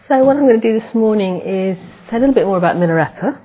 So what I'm going to do this morning is say a little bit more about Milarepa.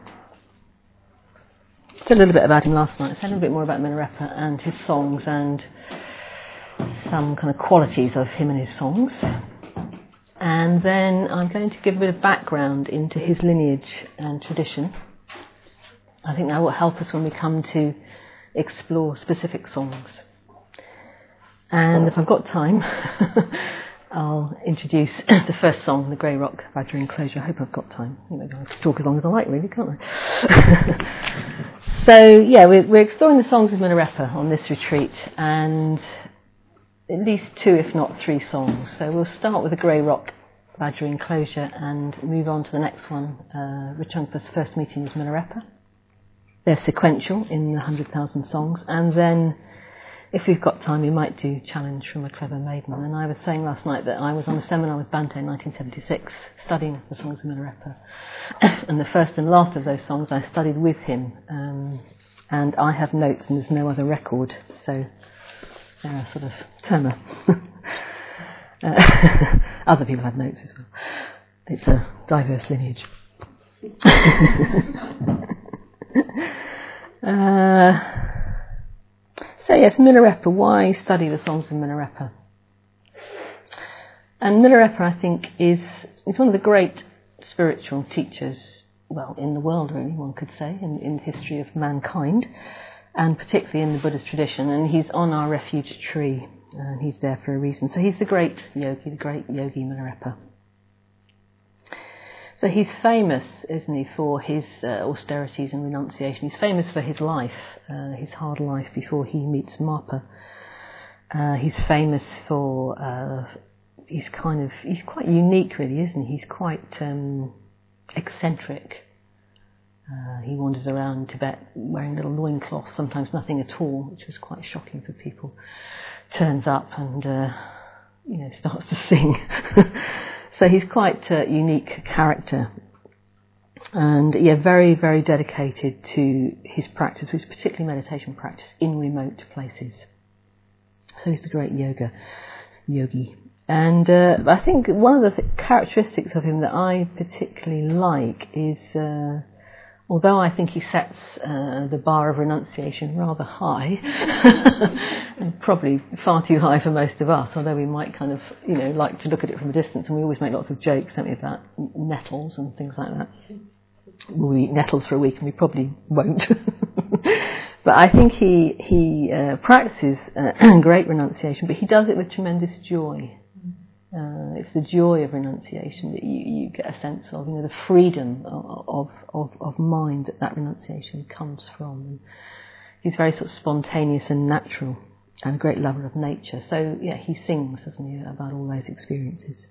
Said a little bit about him last night. Say a little bit more about Milarepa and his songs and some kind of qualities of him and his songs. And then I'm going to give a bit of background into his lineage and tradition. I think that will help us when we come to explore specific songs. And if I've got time, I'll introduce the first song, The Grey Rock Badger Enclosure. I hope I've got time. I can talk as long as I like, really, can't I? So, yeah, we're exploring the songs of Milarepa on this retreat, and at least 2, if not 3 songs. So we'll start with The Grey Rock Badger Enclosure and move on to the next one. Richungpa's first meeting with Milarepa. They're sequential in the 100,000 songs, and then if we've got time, we might do Challenge from a Clever Maiden. And I was saying last night that I was on a seminar with Bhante in 1976, studying the songs of Milarepa. And the first and last of those songs I studied with him. And I have notes, and there's no other record, so they're a sort of terma. Other people have notes as well. It's a diverse lineage. So yes, Milarepa, why study the songs of Milarepa? And Milarepa, I think, is one of the great spiritual teachers, well, in the world really, one could say, in the history of mankind, and particularly in the Buddhist tradition, and he's on our refuge tree, and he's there for a reason. So he's the great yogi Milarepa. So he's famous, isn't he, for his austerities and renunciation. He's famous for his life, his hard life before he meets Marpa. He's famous for, he's quite unique really, isn't he? He's quite eccentric. He wanders around Tibet wearing little loincloth, sometimes nothing at all, which was quite shocking for people. Turns up and, starts to sing. So he's quite a unique character, and very, very dedicated to his practice, which is particularly meditation practice in remote places. So he's a great yogi. And I think one of the characteristics of him that I particularly like is, although I think he sets the bar of renunciation rather high, and probably far too high for most of us, although we might kind of, like to look at it from a distance, and we always make lots of jokes, don't we, about nettles and things like that. We'll eat nettles for a week, and we probably won't. But I think he practices great renunciation, but he does it with tremendous joy. It's the joy of renunciation that you get a sense of, the freedom of mind that renunciation comes from. And he's very sort of spontaneous and natural, and a great lover of nature. So he sings, doesn't he, about all those experiences.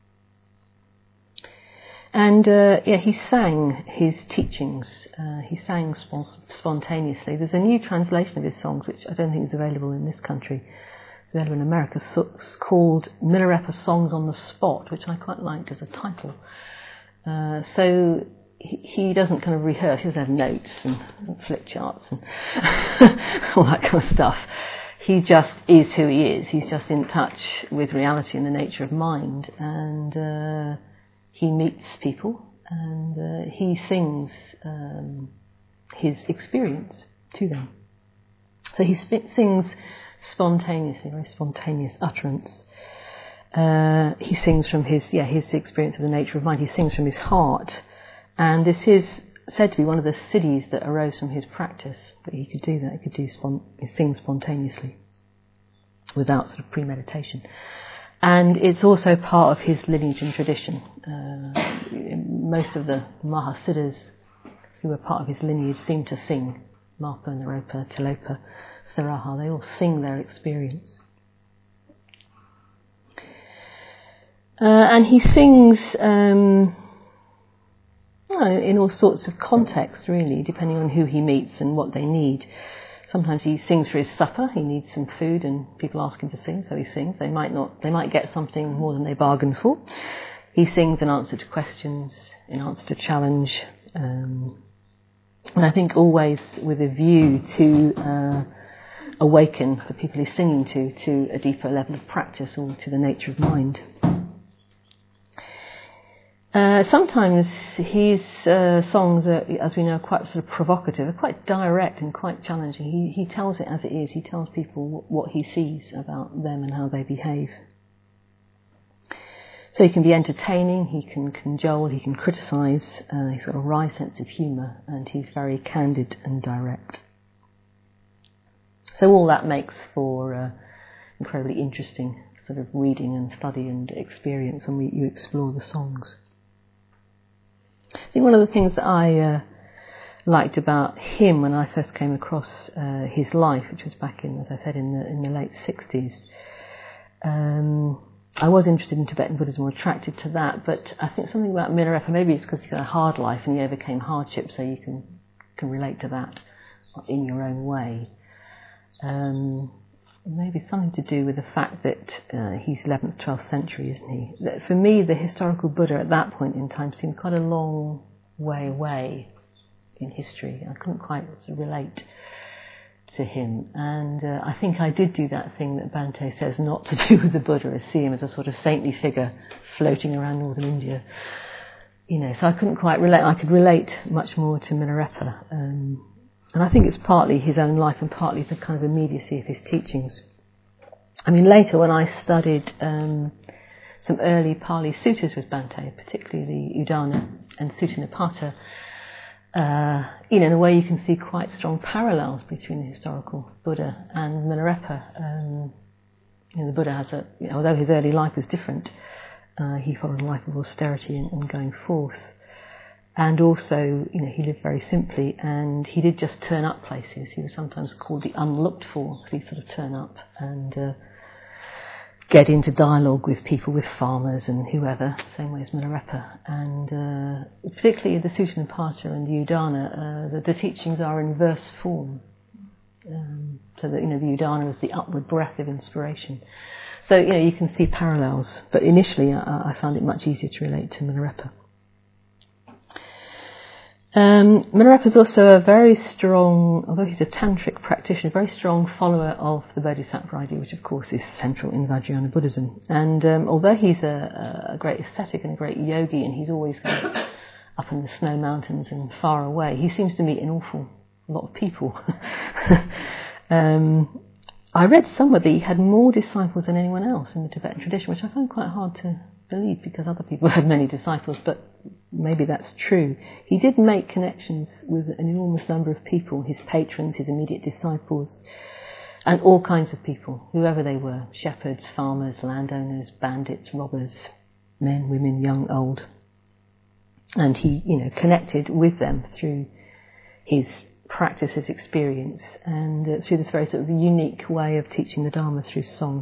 And he sang his teachings. He sang spontaneously. There's a new translation of his songs, which I don't think is available in this country. It's available in America. It's called Milarepa Songs on the Spot, which I quite liked as a title. So he doesn't kind of rehearse. He doesn't have notes and flip charts and all that kind of stuff. He just is who he is. He's just in touch with reality and the nature of mind, and he meets people, and he sings his experience to them. So he sings spontaneously, very spontaneous utterance. He sings from his experience of the nature of mind. He sings from his heart, and this is said to be one of the siddhis that arose from his practice. That he could do that. He could sing spontaneously, without sort of premeditation. And it's also part of his lineage and tradition. Most of the Mahasiddhas who were part of his lineage seem to sing. Marpa, Naropa, Tilopa, Saraha, they all sing their experience. And he sings in all sorts of contexts, really, depending on who he meets and what they need. Sometimes he sings for his supper. He needs some food, and people ask him to sing, so he sings. They might get something more than they bargained for. He sings in answer to questions, in answer to challenge, and I think always with a view to awaken the people he's singing to a deeper level of practice or to the nature of mind. Sometimes his songs are, as we know, quite sort of provocative. They're quite direct and quite challenging. He tells it as it is. He tells people what he sees about them and how they behave. So he can be entertaining, he can cajole, he can criticise. He's got a wry sense of humour, and he's very candid and direct. So all that makes for incredibly interesting sort of reading and study and experience when you explore the songs. I think one of the things that I liked about him when I first came across his life, which was back in, as I said, in the late 60s, I was interested in Tibetan Buddhism, or attracted to that, but I think something about Milarepa, maybe it's because he had a hard life and he overcame hardship, so you can relate to that in your own way. Maybe something to do with the fact that he's 11th, 12th century, isn't he? For me, the historical Buddha at that point in time seemed quite a long way away in history. I couldn't quite sort of relate to him, and I think I did do that thing that Bhante says not to do with the Buddha, is see him as a sort of saintly figure floating around northern India. So I couldn't quite relate. I could relate much more to Milarepa. And I think it's partly his own life and partly the kind of immediacy of his teachings. I mean, later when I studied some early Pali suttas with Bhante, particularly the Udana and Sutta Nipata, in a way you can see quite strong parallels between the historical Buddha and Milarepa. The Buddha has although his early life was different, he followed a life of austerity and going forth. And also, he lived very simply, and he did just turn up places. He was sometimes called the unlooked for, because he'd sort of turn up and get into dialogue with people, with farmers and whoever, same way as Milarepa. And particularly the Sutta Nipata and the Udana, the teachings are in verse form. So that, the Udana is the upward breath of inspiration. So, you can see parallels. But initially, I found it much easier to relate to Milarepa. Milarepa is also a very strong, although he's a tantric practitioner, very strong follower of the Bodhisattva idea, which of course is central in Vajrayana Buddhism. And although he's a great ascetic and a great yogi, and he's always going up in the snow mountains and far away, he seems to meet an awful lot of people. I read somewhere that he had more disciples than anyone else in the Tibetan tradition, which I find quite hard to believe because other people had many disciples, but maybe that's true. He did make connections with an enormous number of people, his patrons, his immediate disciples, and all kinds of people, whoever they were, shepherds, farmers, landowners, bandits, robbers, men, women, young, old. And he, connected with them through his practice, his experience, and through this very sort of unique way of teaching the Dharma through song.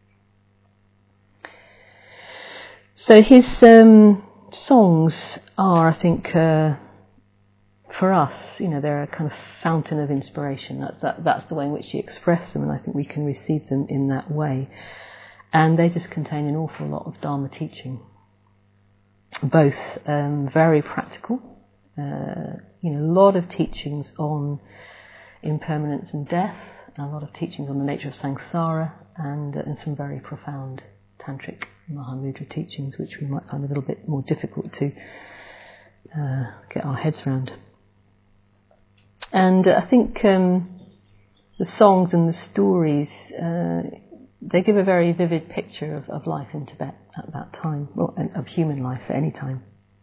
So his songs are, I think, for us, they're a kind of fountain of inspiration. That's the way in which he expressed them, and I think we can receive them in that way. And they just contain an awful lot of Dharma teaching, both very practical, a lot of teachings on impermanence and death, a lot of teachings on the nature of samsara, and some very profound tantric Mahamudra teachings, which we might find a little bit more difficult to get our heads around. And I think the songs and the stories, they give a very vivid picture of life in Tibet at that time, well, and of human life at any time.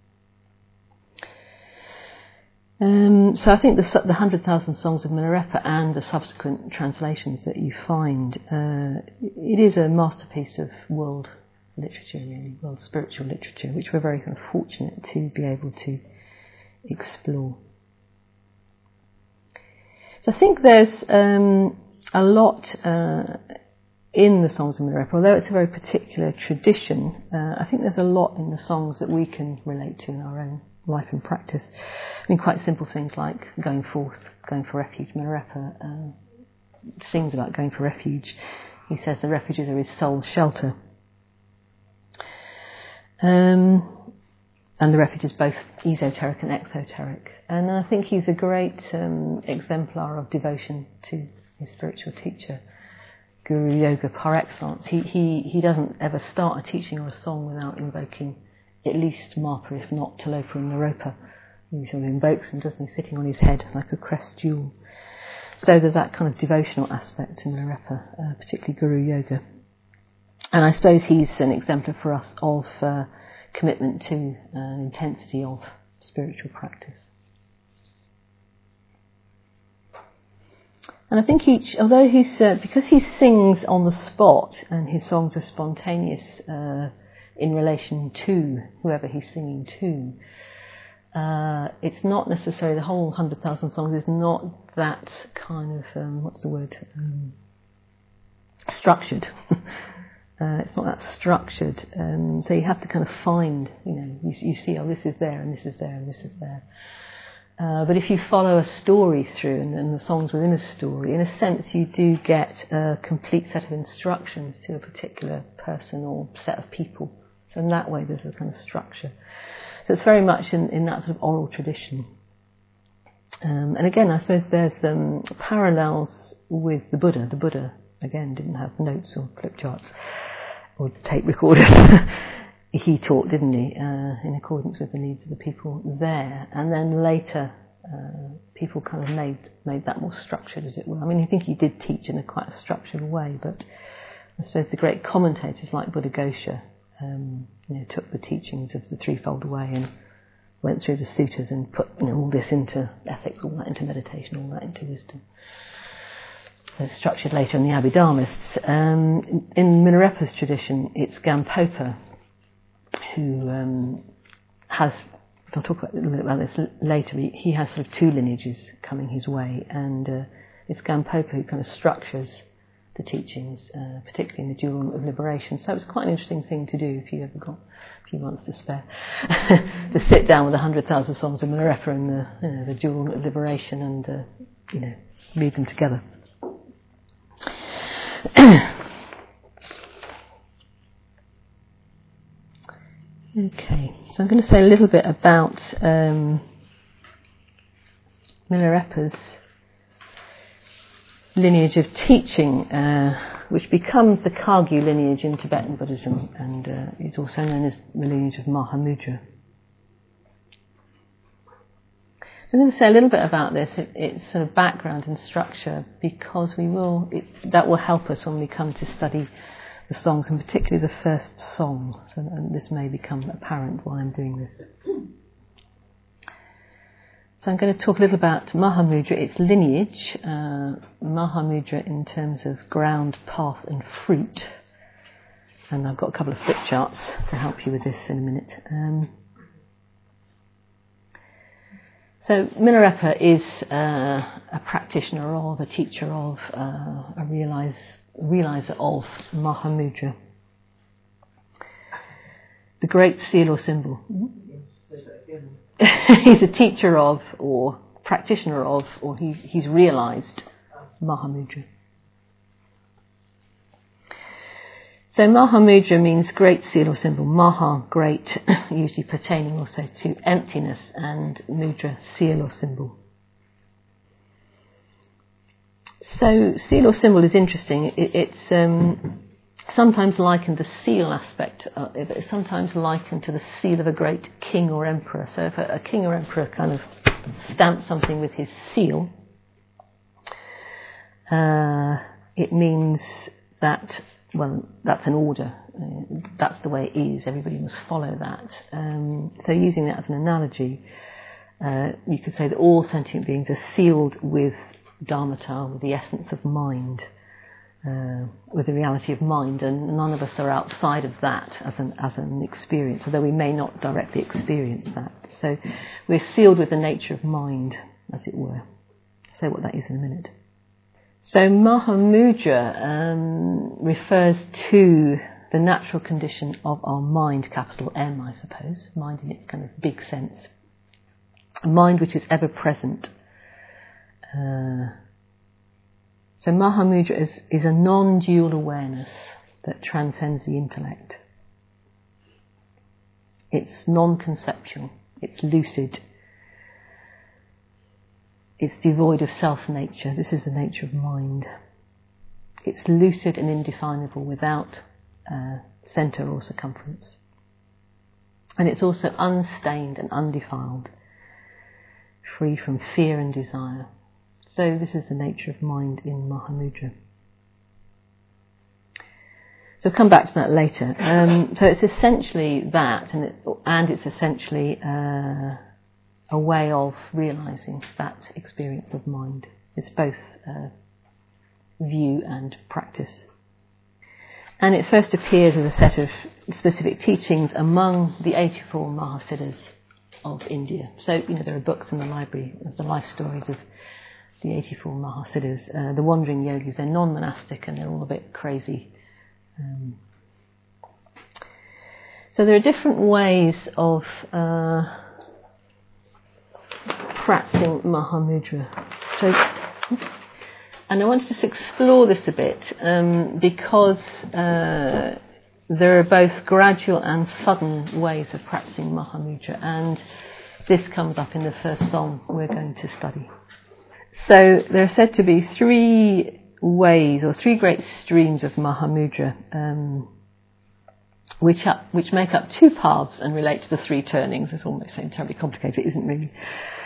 So I think the 100,000 Songs of Milarepa and the subsequent translations that you find, it is a masterpiece of world literature, really, world spiritual literature, which we're very kind of fortunate to be able to explore. So I think there's a lot in the Songs of Milarepa, although it's a very particular tradition. I think there's a lot in the songs that we can relate to in our own life and practice. I mean, quite simple things like going forth, going for refuge. Milarepa sings about going for refuge. He says the refuges are his soul's shelter. And the refuge is both esoteric and exoteric. And I think he's a great exemplar of devotion to his spiritual teacher, Guru Yoga par excellence. He doesn't ever start a teaching or a song without invoking at least Marpa, if not Tilopa and Naropa. He sort of invokes him, doesn't he, sitting on his head like a crest jewel. So there's that kind of devotional aspect to Milarepa, particularly Guru Yoga. And I suppose he's an exemplar for us of commitment to intensity of spiritual practice. And I think although because he sings on the spot and his songs are spontaneous in relation to whoever he's singing to, it's not necessarily, the whole 100,000 songs is not that kind of, structured. It's not that structured. So you have to kind of find, you see, oh, this is there and this is there and this is there. But if you follow a story through and the songs within a story, in a sense you do get a complete set of instructions to a particular person or set of people. So in that way there's a kind of structure. So it's very much in that sort of oral tradition. And again, I suppose there's parallels with the Buddha. The Buddha, again, didn't have notes or flip charts or tape recorders. He taught, didn't he, in accordance with the needs of the people there. And then later, people kind of made that more structured, as it were. I mean, I think he did teach in a quite a structured way, but I suppose the great commentators like Buddhaghosa took the teachings of the Threefold Way and went through the suttas and put all this into ethics, all that into meditation, all that into wisdom. So it's structured later in the Abhidharmists. In Milarepa's tradition, it's Gampopa who has, I'll talk a little bit about this later, he has sort of two lineages coming his way, and it's Gampopa who kind of structures the teachings, particularly in the Jewel of Liberation. So it's quite an interesting thing to do if you ever got a few months to spare, to sit down with 100,000 songs of Milarepa and the Jewel of Liberation and read them together. Okay, so I'm going to say a little bit about Milarepa's lineage of teaching, which becomes the Kagyu lineage in Tibetan Buddhism, and is also known as the lineage of Mahamudra. So I'm going to say a little bit about this, its sort of background and structure, because that will help us when we come to study the songs, and particularly the first song, and this may become apparent while I'm doing this. So I'm going to talk a little about Mahamudra, its lineage, Mahamudra in terms of ground, path and fruit, and I've got a couple of flip charts to help you with this in a minute. So Milarepa is a practitioner of, a teacher of, a realizer of Mahamudra, the great seal or symbol. He's a teacher of, or practitioner of, or he's realised Mahamudra. So Mahamudra means great seal or symbol. Maha, great, usually pertaining also to emptiness, and mudra, seal or symbol. So seal or symbol is interesting. It's sometimes likened, the seal aspect of it, it's sometimes likened to the seal of a great king or emperor. So if a king or emperor kind of stamps something with his seal, it means that, well, that's an order. That's the way it is. Everybody must follow that. So using that as an analogy, you could say that all sentient beings are sealed with Dharmata, with the essence of mind, with the reality of mind, and none of us are outside of that as an experience, although we may not directly experience that. So we're sealed with the nature of mind, as it were. I'll say what that is in a minute. So Mahamudra refers to the natural condition of our mind, capital M, I suppose, mind in its kind of big sense, a mind which is ever present. So Mahamudra is a non-dual awareness that transcends the intellect. It's non-conceptual, it's lucid, it's devoid of self-nature. This is the nature of mind. It's lucid and indefinable, without centre or circumference. And it's also unstained and undefiled, free from fear and desire. So this is the nature of mind in Mahamudra. So I'll come back to that later. So it's essentially that, and it's essentially a way of realising that experience of mind. It's both view and practice. And it first appears as a set of specific teachings among the 84 Mahasiddhas of India. So, there are books in the library of the life stories of the 84 Mahasiddhas. The wandering yogis, they're non-monastic and they're all a bit crazy. So there are different ways of practicing Mahamudra. And I want to just explore this a bit because there are both gradual and sudden ways of practicing Mahamudra, and this comes up in the first song we're going to study. So there are said to be three ways, or three great streams of Mahamudra, which make up two paths and relate to the three turnings. It's almost sounds terribly complicated, it isn't really.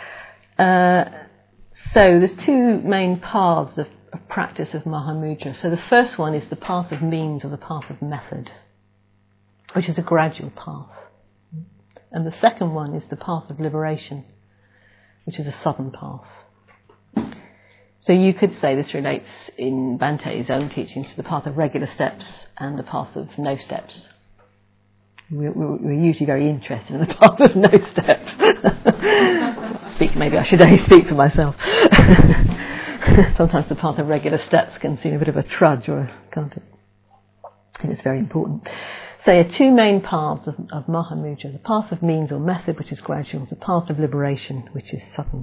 So there's two main paths of practice of Mahamudra. So the first one is the path of means, or the path of method, which is a gradual path. And the second one is the path of liberation, which is a sudden path. So you could say this relates in Bante's own teachings to the path of regular steps and the path of no steps. We're usually very interested in the path of no steps. Maybe I should only speak for myself. Sometimes the path of regular steps can seem a bit of a trudge, can't it? And it's very important. So there are two main paths of Mahamudra: the path of means or method, which is gradual; the path of liberation, which is sudden.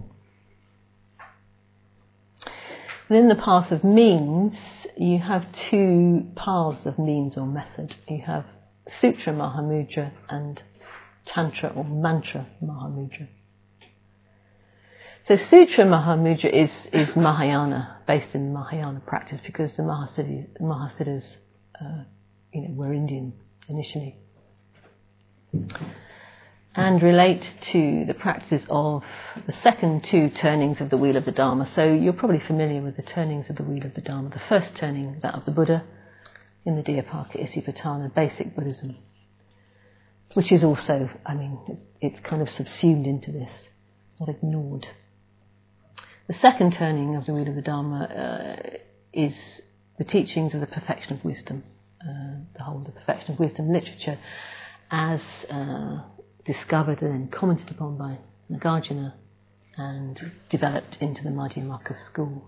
Within the path of means, you have two paths of means or method. You have Sutra Mahamudra and Tantra or Mantra Mahamudra. So Sutra Mahamudra is Mahayana, based in Mahayana practice, because the Mahasiddhas were Indian initially, and relate to the practices of the second two turnings of the Wheel of the Dharma. So you're probably familiar with the turnings of the Wheel of the Dharma. The first turning, that of the Buddha, in the Diyapaka Isipatana, basic Buddhism, which is also, it's kind of subsumed into this, not ignored. The second turning of the Wheel of the Dharma is the teachings of the perfection of wisdom, the whole of the perfection of wisdom literature, as discovered and then commented upon by Nagarjuna and developed into the Madhyamaka school.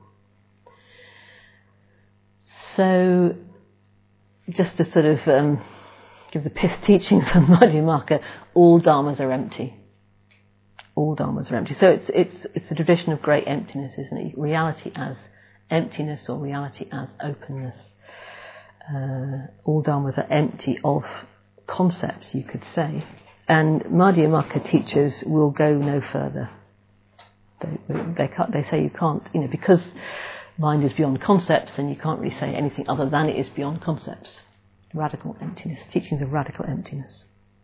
So, just to sort of give the pith teachings of Madhyamaka, all dharmas are empty. All dharmas are empty. So it's a tradition of great emptiness, isn't it? Reality as emptiness, or reality as openness. All dharmas are empty of concepts, you could say. And Madhyamaka teachers will go no further. They say you can't, because mind is beyond concepts, then you can't really say anything other than it is beyond concepts. Radical emptiness, teachings of radical emptiness.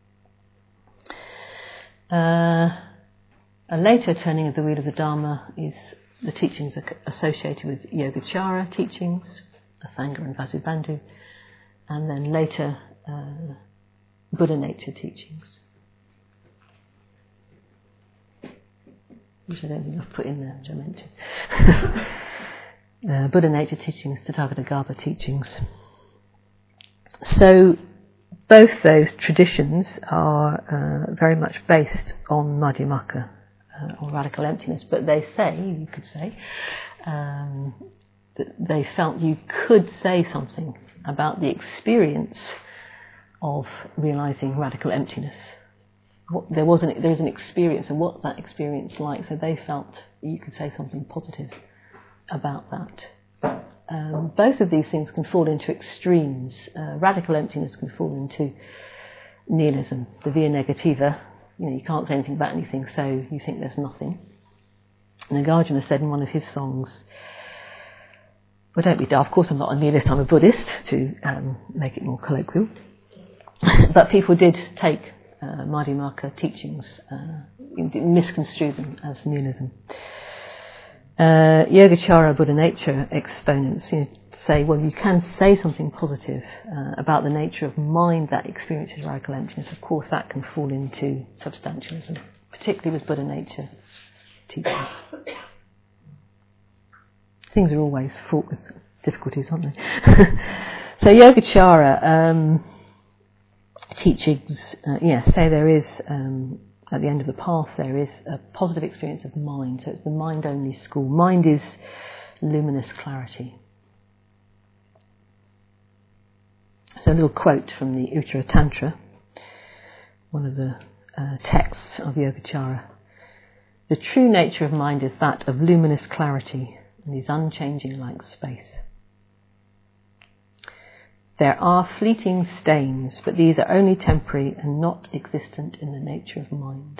A later turning of the Wheel of the Dharma is the teachings associated with Yogacara teachings, Athanga and Vasubandhu, and then later Buddha nature teachings, which I don't think I've put in there, which I meant to. Buddha nature teachings, Tathagata teachings. So both those traditions are very much based on Madhyamaka, or radical emptiness, but they say, you could say, that they felt you could say something about the experience of realising radical emptiness. There is an experience, and what that experience like, so they felt you could say something positive about that. Both of these things can fall into extremes. Radical emptiness can fall into nihilism, the via negativa. You can't say anything about anything, so you think there's nothing. Nagarjuna said in one of his songs, well, don't be daft, of course I'm not a nihilist, I'm a Buddhist, to make it more colloquial. But people did take Madhyamaka teachings, misconstrue them as monism. Yogacara Buddha nature exponents say, well, you can say something positive about the nature of mind that experiences radical emptiness. Of course, that can fall into substantialism, particularly with Buddha nature teachings. Things are always fraught with difficulties, aren't they? So Yogacara teachings, say there is, at the end of the path, there is a positive experience of mind. So it's the mind-only school. Mind is luminous clarity. So a little quote from the Uttara Tantra, one of the texts of Yogacara. The true nature of mind is that of luminous clarity and is unchanging like space. There are fleeting stains, but these are only temporary and not existent in the nature of mind.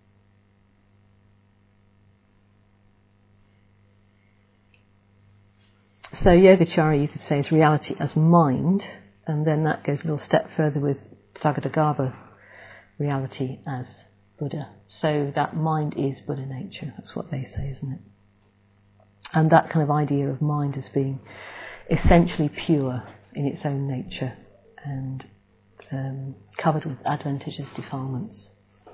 So Yogacara, you could say, is reality as mind, and then that goes a little step further with Sagadagarbha, reality as Buddha. So that mind is Buddha nature, that's what they say, isn't it? And that kind of idea of mind as being essentially pure in its own nature and covered with adventitious defilements.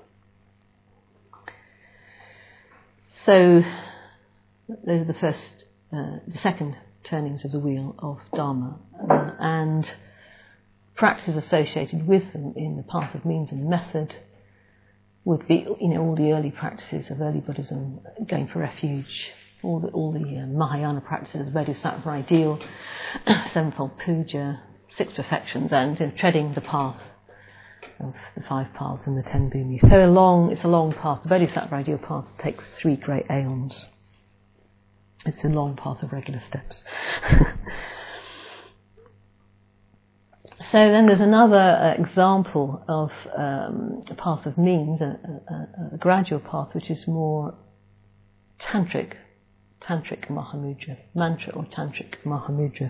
So those are the second turnings of the wheel of Dharma, and practices associated with them in the path of means and method would be, all the early practices of early Buddhism, going for refuge, all the Mahayana practices, Bodhisattva ideal, sevenfold puja, six perfections, and treading the path of the 5 paths and the 10 bhumis. So it's a long path. The Bodhisattva ideal path takes 3 great aeons. It's a long path of regular steps. So then there's another example of a path of means, a gradual path, which is more tantric Mahamudra, mantra or tantric Mahamudra.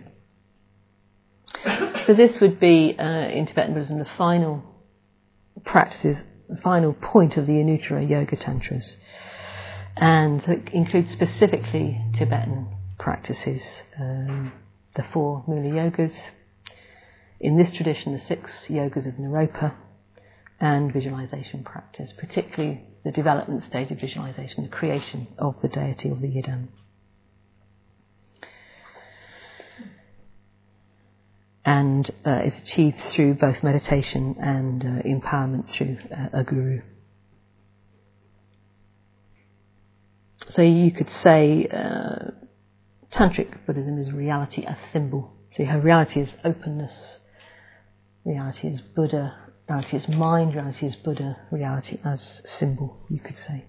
So this would be, in Tibetan Buddhism, the final practices, the final point of the Anuttara Yoga Tantras. And so it includes specifically Tibetan practices, the 4 Mula Yogas, in this tradition the 6 Yogas of Naropa, and visualization practice, particularly the development stage of visualization, the creation of the deity of the Yidam. And is achieved through both meditation and empowerment through a guru. So you could say Tantric Buddhism is reality as symbol. So you have reality as openness, reality as Buddha, reality as mind, reality as Buddha, reality as symbol, you could say.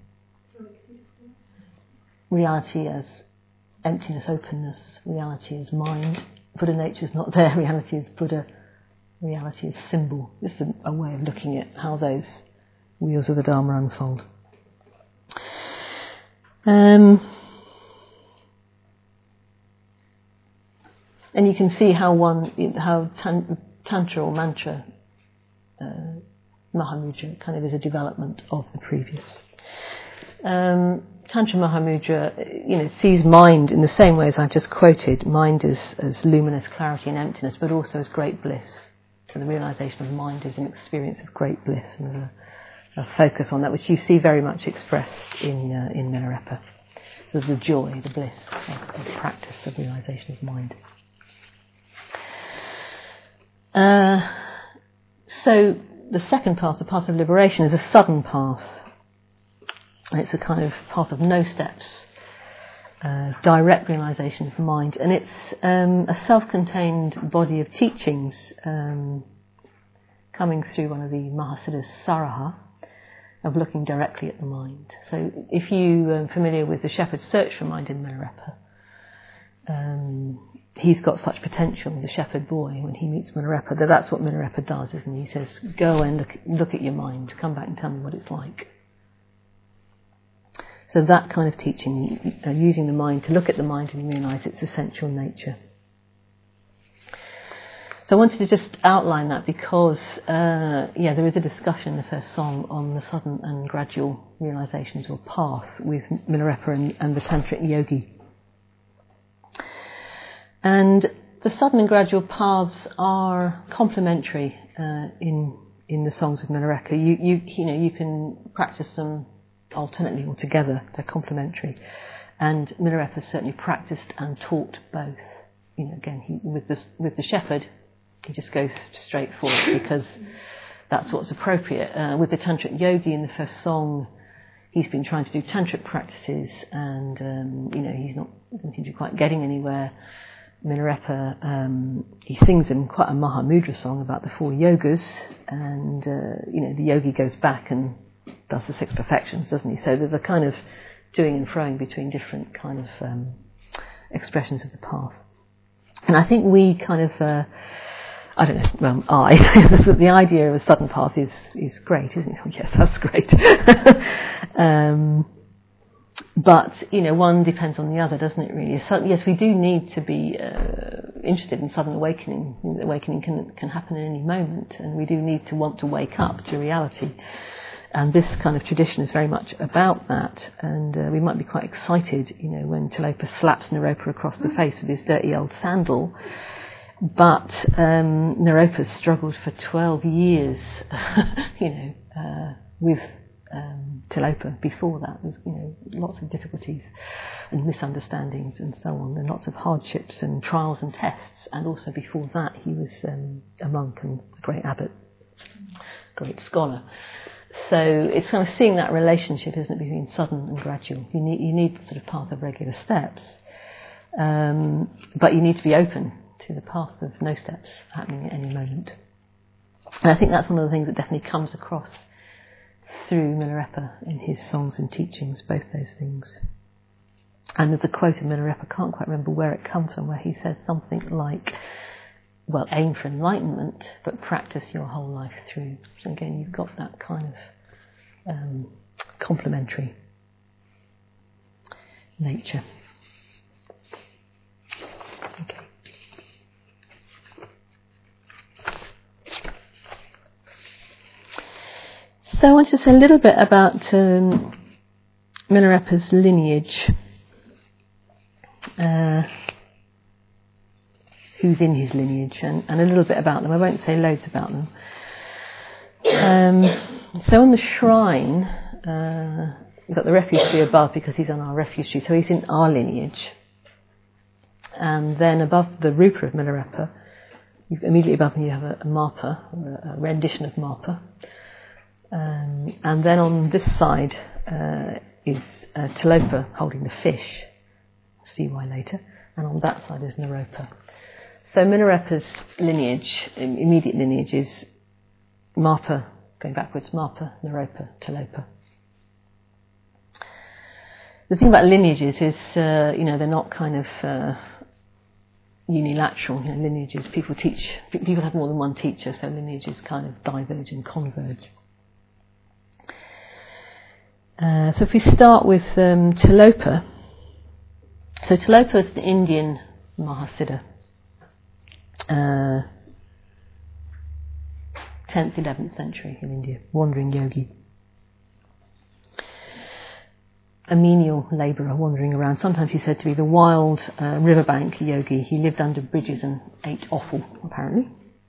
Reality as emptiness, openness, reality as mind. Buddha nature is not there, reality is Buddha, reality is symbol. This is a way of looking at how those wheels of the Dharma unfold. And you can see how Tantra or Mantra Mahamudra kind of is a development of the previous. Tantra Mahamudra, sees mind in the same way as I've just quoted, mind as luminous clarity and emptiness, but also as great bliss. So the realization of mind is an experience of great bliss, and a focus on that, which you see very much expressed in Milarepa. So the joy, the bliss of practice of realization of mind. So the second path, the path of liberation, is a sudden path. It's a kind of path of no steps, direct realization of mind, and it's a self-contained body of teachings coming through one of the Mahasiddhas, Saraha, of looking directly at the mind. So if you are familiar with the shepherd's search for mind in Milarepa, he's got such potential, the shepherd boy, when he meets Milarepa, that's what Milarepa does, isn't he? He says, go and look at your mind, come back and tell me what it's like. So that kind of teaching, using the mind to look at the mind and realise its essential nature. So I wanted to just outline that because, there is a discussion in the first song on the sudden and gradual realizations or path with Milarepa and the Tantric yogi. And the sudden and gradual paths are complementary in the songs of Milarepa. You can practice them alternately or together. They're complementary. And Milarepa certainly practiced and taught both. Again, with the shepherd, he just goes straight for it because that's what's appropriate. With the Tantric yogi in the first song, he's been trying to do tantric practices and, doesn't seem to be quite getting anywhere. Milarepa, he sings him quite a Mahamudra song about the 4 yogas and, the yogi goes back and does the 6 perfections, doesn't he? So there's a kind of doing and froing between different kind of expressions of the path. And I think we kind of... the idea of a sudden path is great, isn't it? Oh, yes, that's great. But, one depends on the other, doesn't it, really? So, yes, we do need to be interested in sudden awakening. Awakening can happen at any moment, and we do need to want to wake up to reality. And this kind of tradition is very much about that. And we might be quite excited, when Tilopa slaps Naropa across the face with his dirty old sandal. But Naropa's struggled for 12 years, with Tilopa before that. There's, lots of difficulties and misunderstandings and so on, and lots of hardships and trials and tests. And also before that, he was a monk and a great abbot, great scholar. So it's kind of seeing that relationship, isn't it, between sudden and gradual. You need the sort of path of regular steps, but you need to be open to the path of no steps happening at any moment. And I think that's one of the things that definitely comes across through Milarepa in his songs and teachings, both those things. And there's a quote of Milarepa, I can't quite remember where it comes from, where he says something like, well, aim for enlightenment, but practice your whole life through. So again, you've got that kind of complementary nature. Okay. So I want to say a little bit about Milarepa's lineage, who's in his lineage, and a little bit about them. I won't say loads about them. So on the shrine, we've got the refuge tree above because he's on our refuge tree, so he's in our lineage. And then above the Rupa of Milarepa, immediately above him you have a Marpa, a rendition of Marpa. And then on this side is Tilopa holding the fish. See why later. And on that side is Naropa. So Milarepa's lineage, immediate lineage, is Marpa, going backwards, Marpa, Naropa, Tilopa. The thing about lineages is, they're not kind of unilateral. Lineages, people have more than one teacher, so lineages kind of diverge and converge. So if we start with Tilopa, so Tilopa is an Indian Mahasiddha, 10th, 11th century in India, wandering yogi. A menial labourer wandering around. Sometimes he's said to be the wild riverbank yogi. He lived under bridges and ate offal, apparently.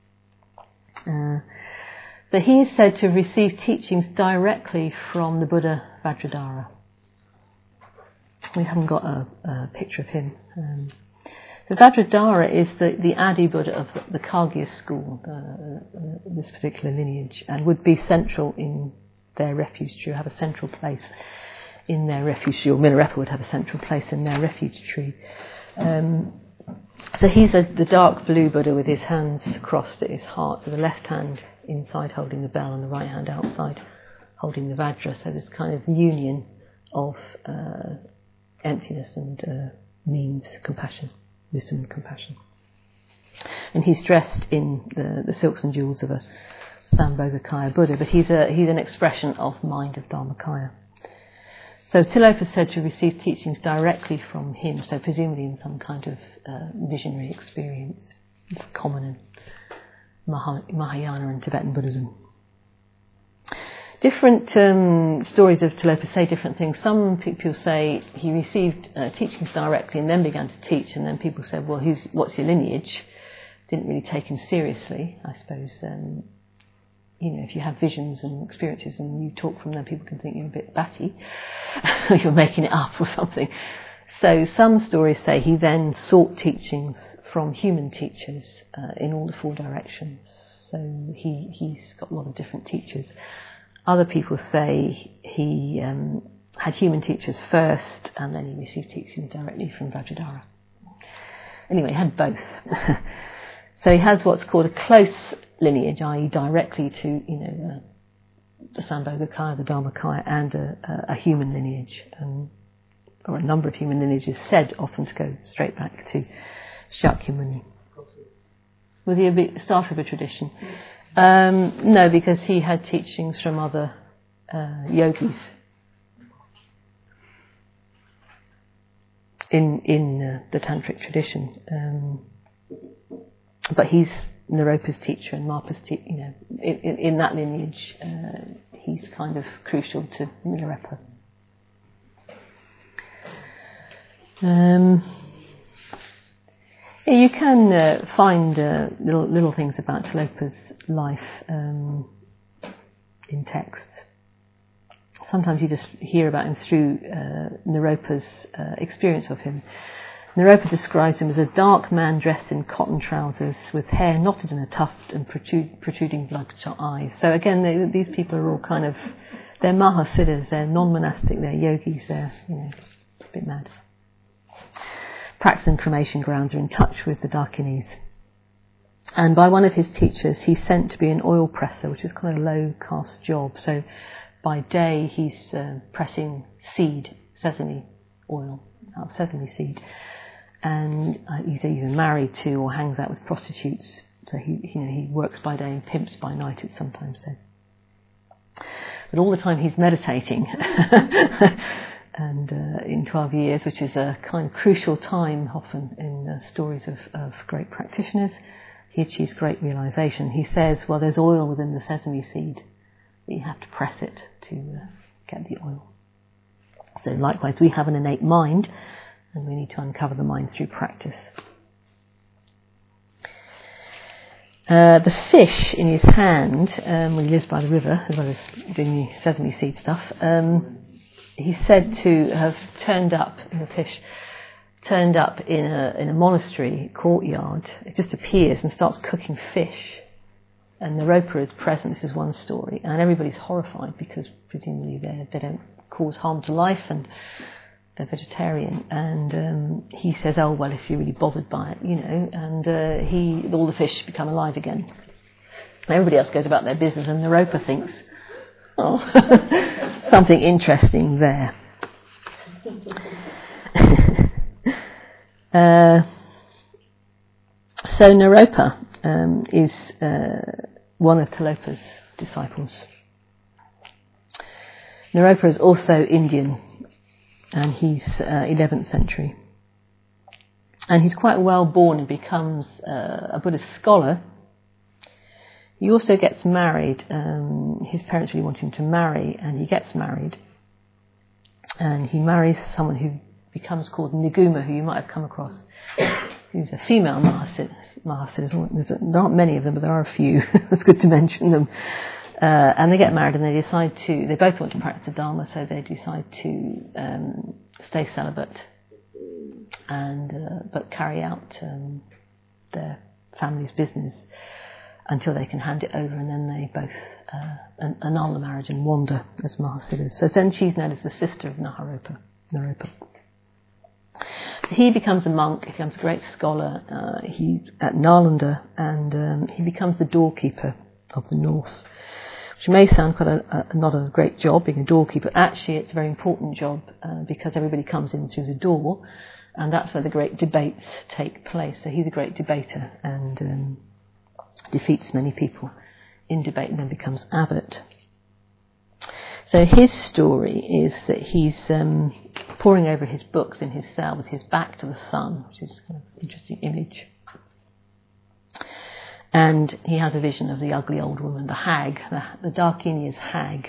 So he is said to have received teachings directly from the Buddha Vajradhara. We haven't got a picture of him. So Vajradhara is the Adi Buddha of the Kagya school, this particular lineage, and would be central in their refuge tree, have a central place in their refuge tree, or Milarepa would have a central place in their refuge tree. So he's the dark blue Buddha with his hands crossed at his heart, so the left hand inside holding the bell and the right hand outside holding the Vajra. So this kind of union of emptiness and means compassion, wisdom and compassion. And he's dressed in the silks and jewels of a Sambhogakaya Buddha, but he's an expression of mind of Dharmakaya. So Tilopa is said to receive teachings directly from him, so presumably in some kind of visionary experience. It's common Mahayana and Tibetan Buddhism. Different stories of Tilopa say different things. Some people say he received teachings directly and then began to teach, and then people said, well, what's your lineage? Didn't really take him seriously, I suppose. If you have visions and experiences and you talk from them, people can think you're a bit batty, or you're making it up or something. So some stories say he then sought teachings from human teachers in all the four directions. So he's got a lot of different teachers. Other people say he had human teachers first and then he received teachings directly from Vajradhara. Anyway, he had both. So he has what's called a close lineage, i.e. directly to, the Sambhogakaya, the Dharmakaya, and a human lineage, or a number of human lineages said often to go straight back to Shakyamuni. Was he a starter of a tradition? No, because he had teachings from other yogis in the tantric tradition. But he's Naropa's teacher and Marpa's teacher. In that lineage, he's kind of crucial to Milarepa. You can find little things about Tilopa's life in texts. Sometimes you just hear about him through Naropa's experience of him. Naropa describes him as a dark man dressed in cotton trousers with hair knotted in a tuft and protruding bloodshot eyes. So again, these people are all kind of, they're Mahasiddhas, they're non-monastic, they're yogis, they're, a bit mad. Practice and cremation grounds are in touch with the Dakinis. And by one of his teachers, he's sent to be an oil presser, which is kind of a low-caste job. So by day, he's pressing seed, sesame oil, out of sesame seed. And he's either married to or hangs out with prostitutes. So he works by day and pimps by night, it's sometimes said. But all the time he's meditating. And in 12 years, which is a kind of crucial time often in stories of great practitioners, he achieves great realization. He says, well, there's oil within the sesame seed, but you have to press it to get the oil. So likewise, we have an innate mind, and we need to uncover the mind through practice. The fish in his hand, when he lives by the river, as well as doing the sesame seed stuff, he's said to have turned up in a monastery courtyard. It just appears and starts cooking fish. And Naropa is present, this is one story, and everybody's horrified because presumably they don't cause harm to life and they're vegetarian. And he says, oh, well, if you're really bothered by it, and all the fish become alive again. Everybody else goes about their business, and Naropa thinks, oh, something interesting there. So Naropa is one of Tilopa's disciples. Naropa is also Indian, and he's 11th century. And he's quite well born and becomes a Buddhist scholar. He also gets married. His parents really want him to marry, and he gets married. And he marries someone who becomes called Niguma, who you might have come across, who's a female Mahasid. There aren't many of them, but there are a few. It's good to mention them. And they get married, and they both want to practice the Dharma, so they decide to stay celibate and but carry out their family's business until they can hand it over, and then they both annul the marriage and wander as Mahasiddhas. So then she's known as the sister of Naropa. So he becomes a monk, he becomes a great scholar. He's at Nalanda, and he becomes the doorkeeper of the north, which may sound quite not a great job, being a doorkeeper. Actually, it's a very important job because everybody comes in through the door, and that's where the great debates take place. So he's a great debater and defeats many people in debate and then becomes abbot. So his story is that he's poring over his books in his cell with his back to the sun, which is kind of an interesting image. And he has a vision of the ugly old woman, the hag, the Dakini is hag.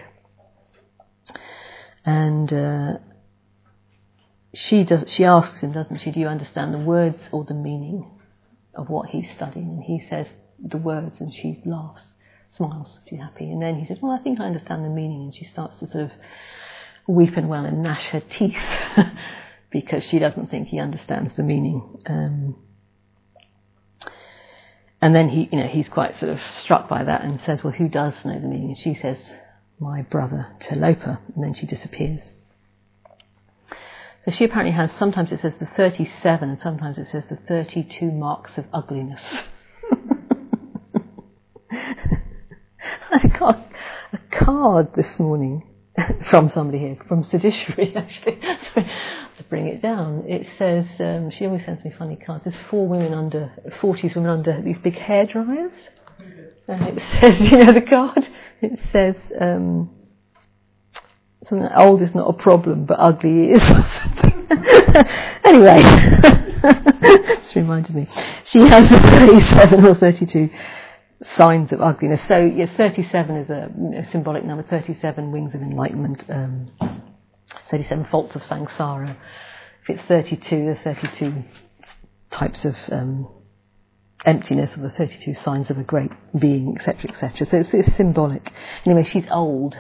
And she asks him, doesn't she, do you understand the words or the meaning of what he's studying? And he says the words, and she laughs, smiles, she's happy. And then he says, well, I think I understand the meaning. And she starts to sort of weep and wail and gnash her teeth because she doesn't think he understands the meaning. And then he's quite sort of struck by that and says, well, who does know the meaning? And she says, my brother Tilopa. And then she disappears. So she apparently has, sometimes it says the 37 and sometimes it says the 32 marks of ugliness. I got a card this morning from somebody here, from Sedishary actually, to bring it down. It says, she always sends me funny cards, there's 40s women under these big hair dryers. And it says, the card, it says, something like, old is not a problem, but ugly is. Anyway, it's reminded me. She has the 37 or 32 signs of ugliness. So, 37 is a symbolic number, 37 wings of enlightenment, 37 faults of samsara. If it's 32, the 32 types of emptiness, or the 32 signs of a great being, etc., etc. So it's symbolic. Anyway, she's old.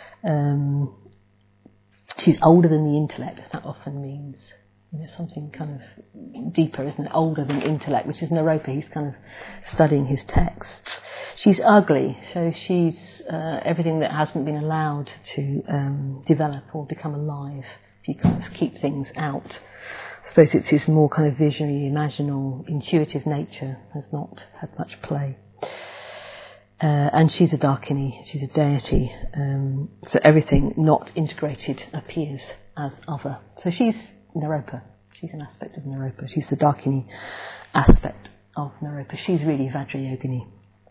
She's older than the intellect. That often means something kind of deeper, isn't it? Older than intellect, which is Naropa. He's kind of studying his texts. She's ugly, so she's everything that hasn't been allowed to develop or become alive. If you kind of keep things out, I suppose it's his more kind of visionary, imaginal, intuitive nature has not had much play. And she's a Dakini, she's a deity, so everything not integrated appears as other. So she's Naropa, she's an aspect of Naropa, she's the Dakini aspect of Naropa, she's really Vajrayogini.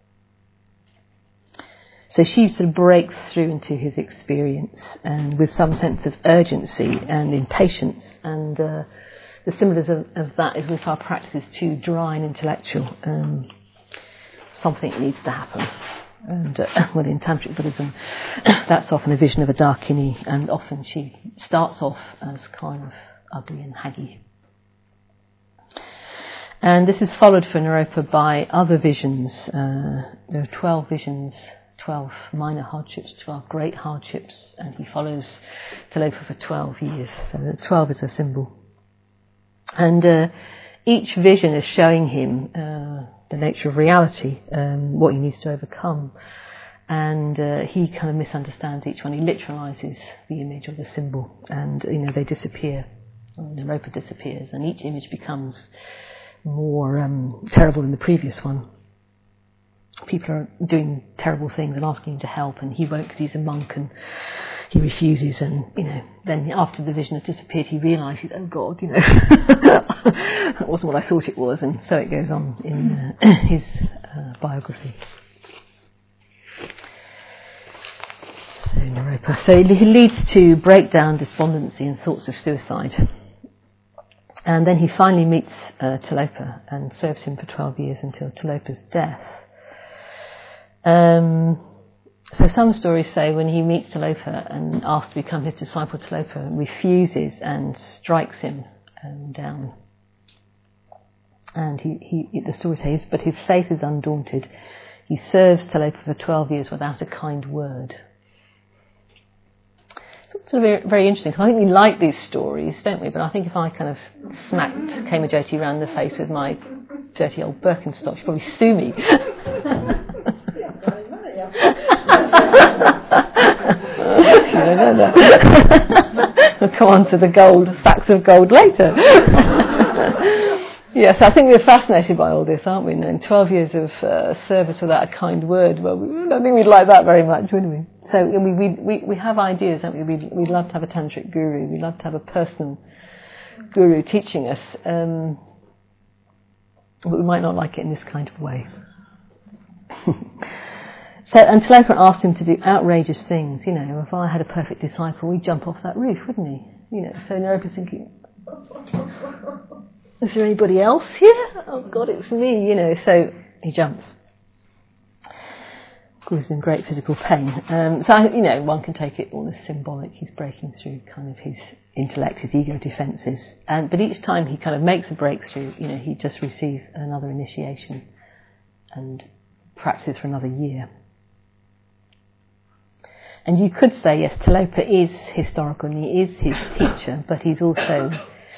So she sort of breaks through into his experience and with some sense of urgency and impatience, and the symbolism of that is with our practice is too dry and intellectual. Something needs to happen. And in Tantric Buddhism, that's often a vision of a Dakini, and often she starts off as kind of ugly and haggy. And this is followed for Naropa by other visions. There are 12 visions, 12 minor hardships, 12 great hardships, and he follows Tilopa for 12 years. So 12 is a symbol. And each vision is showing him the nature of reality, what he needs to overcome. And he kind of misunderstands each one. He literalizes the image or the symbol, and they disappear. Naropa disappears, and each image becomes more terrible than the previous one. People are doing terrible things and asking him to help, and he won't because he's a monk, and he refuses. And then after the vision has disappeared, he realises, oh God, that wasn't what I thought it was, and so it goes on in his biography. So Naropa. So it leads to breakdown, despondency, and thoughts of suicide. And then he finally meets Tilopa and serves him for 12 years until Tilopa's death. So some stories say when he meets Tilopa and asks to become his disciple, Tilopa refuses and strikes him down. And the story says, but his faith is undaunted. He serves Tilopa for 12 years without a kind word. It's very, very interesting. I think we like these stories, don't we? But I think if I kind of smacked Kema-Jyoti around the face with my dirty old Birkenstock, she'd probably sue me. We'll come on to the facts of gold later. Yes, I think we're fascinated by all this, aren't we? And 12 years of service without a kind word. Well, I don't think we'd like that very much, would we? So we have ideas, don't we? We'd love to have a tantric guru. We'd love to have a personal guru teaching us. But we might not like it in this kind of way. And Tilopa asked him to do outrageous things. If I had a perfect disciple, he'd jump off that roof, wouldn't he? So Naropa's thinking, is there anybody else here? Oh God, it's me, So he jumps. causes him great physical pain. One can take it all as symbolic. He's breaking through kind of his intellect, his ego defences. But each time he kind of makes a breakthrough, he just receives another initiation and practices for another year. And you could say, yes, Tilopa is historical and he is his teacher, but he's also,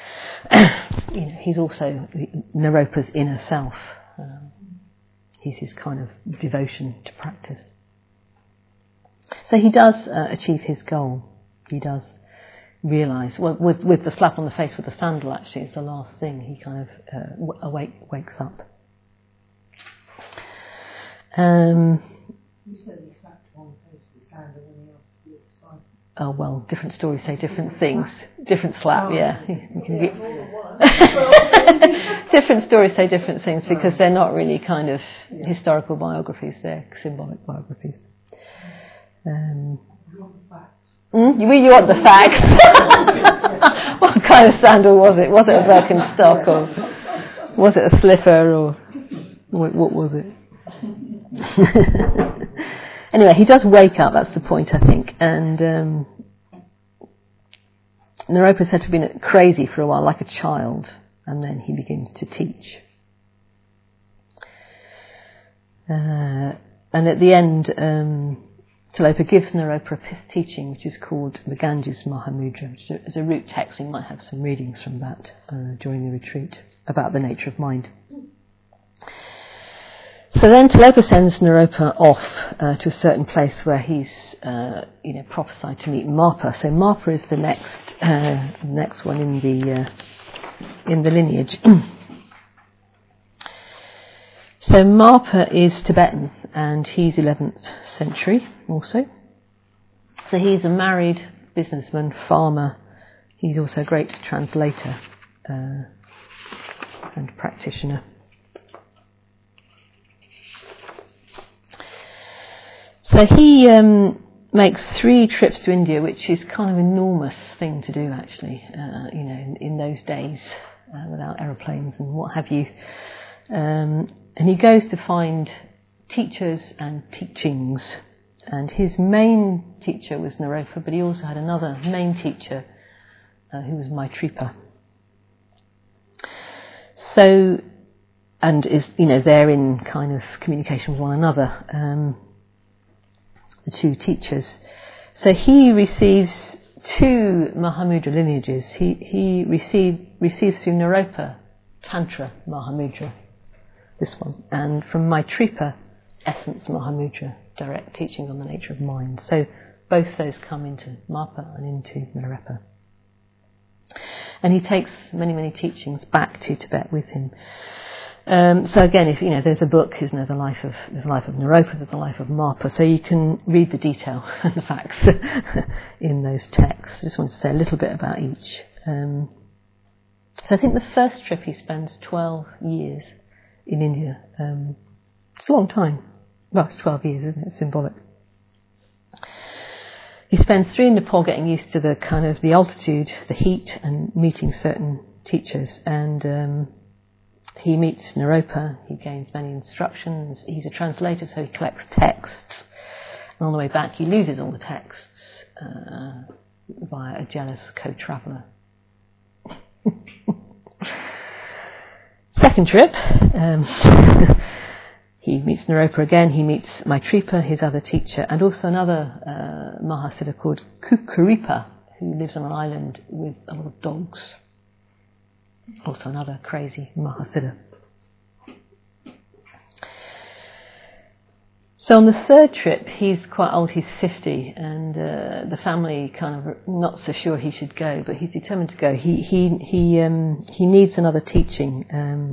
Naropa's inner self. He's his kind of devotion to practice. So he does achieve his goal. He does realise, with the slap on the face with the sandal, actually, it's the last thing. He kind of wakes up. You said he slapped on the face with the sandal when he asked for the disciple. Oh, well, different stories say different things. Different slap, yeah. Different stories say different things because they're not really kind of historical biographies, they're symbolic biographies. You want the facts? You want the facts? What kind of sandal was it? Was it a Birkenstock or was it a slipper or what was it? Anyway, he does wake up, that's the point, I think. And Naropa is said to have been crazy for a while, like a child, and then he begins to teach. And at the end, Tilopa gives Naropa a teaching which is called the Ganges Mahamudra, which is a root text. We might have some readings from that during the retreat about the nature of mind. So then Tilopa sends Naropa off to a certain place where he's, prophesied to meet Marpa. So Marpa is the next one in the lineage. So Marpa is Tibetan, and he's 11th century also. So he's a married businessman, farmer. He's also a great translator and practitioner. So he makes 3 trips to India, which is kind of an enormous thing to do, actually, in those days, without aeroplanes and what have you. And he goes to find teachers and teachings. And his main teacher was Naropa, but he also had another main teacher who was Maitripa. So, and is, they're in kind of communication with one another. The 2 teachers. So he receives 2 Mahamudra lineages. He receives through Naropa Tantra Mahamudra, this one, and from Maitripa Essence Mahamudra, direct teachings on the nature of mind. So both those come into Marpa and into Naropa. And he takes many, many teachings back to Tibet with him. So again, if there's a book, isn't there? There's the life of Naropa, there's the life of Marpa. So you can read the detail and the facts in those texts. I just wanted to say a little bit about each. So I think the first trip he spends 12 years in India. It's a long time. Well, it's 12 years, isn't it? It's symbolic. He spends 3 in Nepal getting used to the kind of the altitude, the heat, and meeting certain teachers. And he meets Naropa, he gains many instructions, he's a translator, so he collects texts, and on the way back he loses all the texts via a jealous co-traveller. Second trip, he meets Naropa again, he meets Maitripa, his other teacher, and also another Mahasiddha called Kukuripa, who lives on an island with a lot of dogs. Also another crazy Mahasiddha. So on the third trip, he's quite old, he's 50, and the family kind of not so sure he should go, but he's determined to go. He needs another teaching.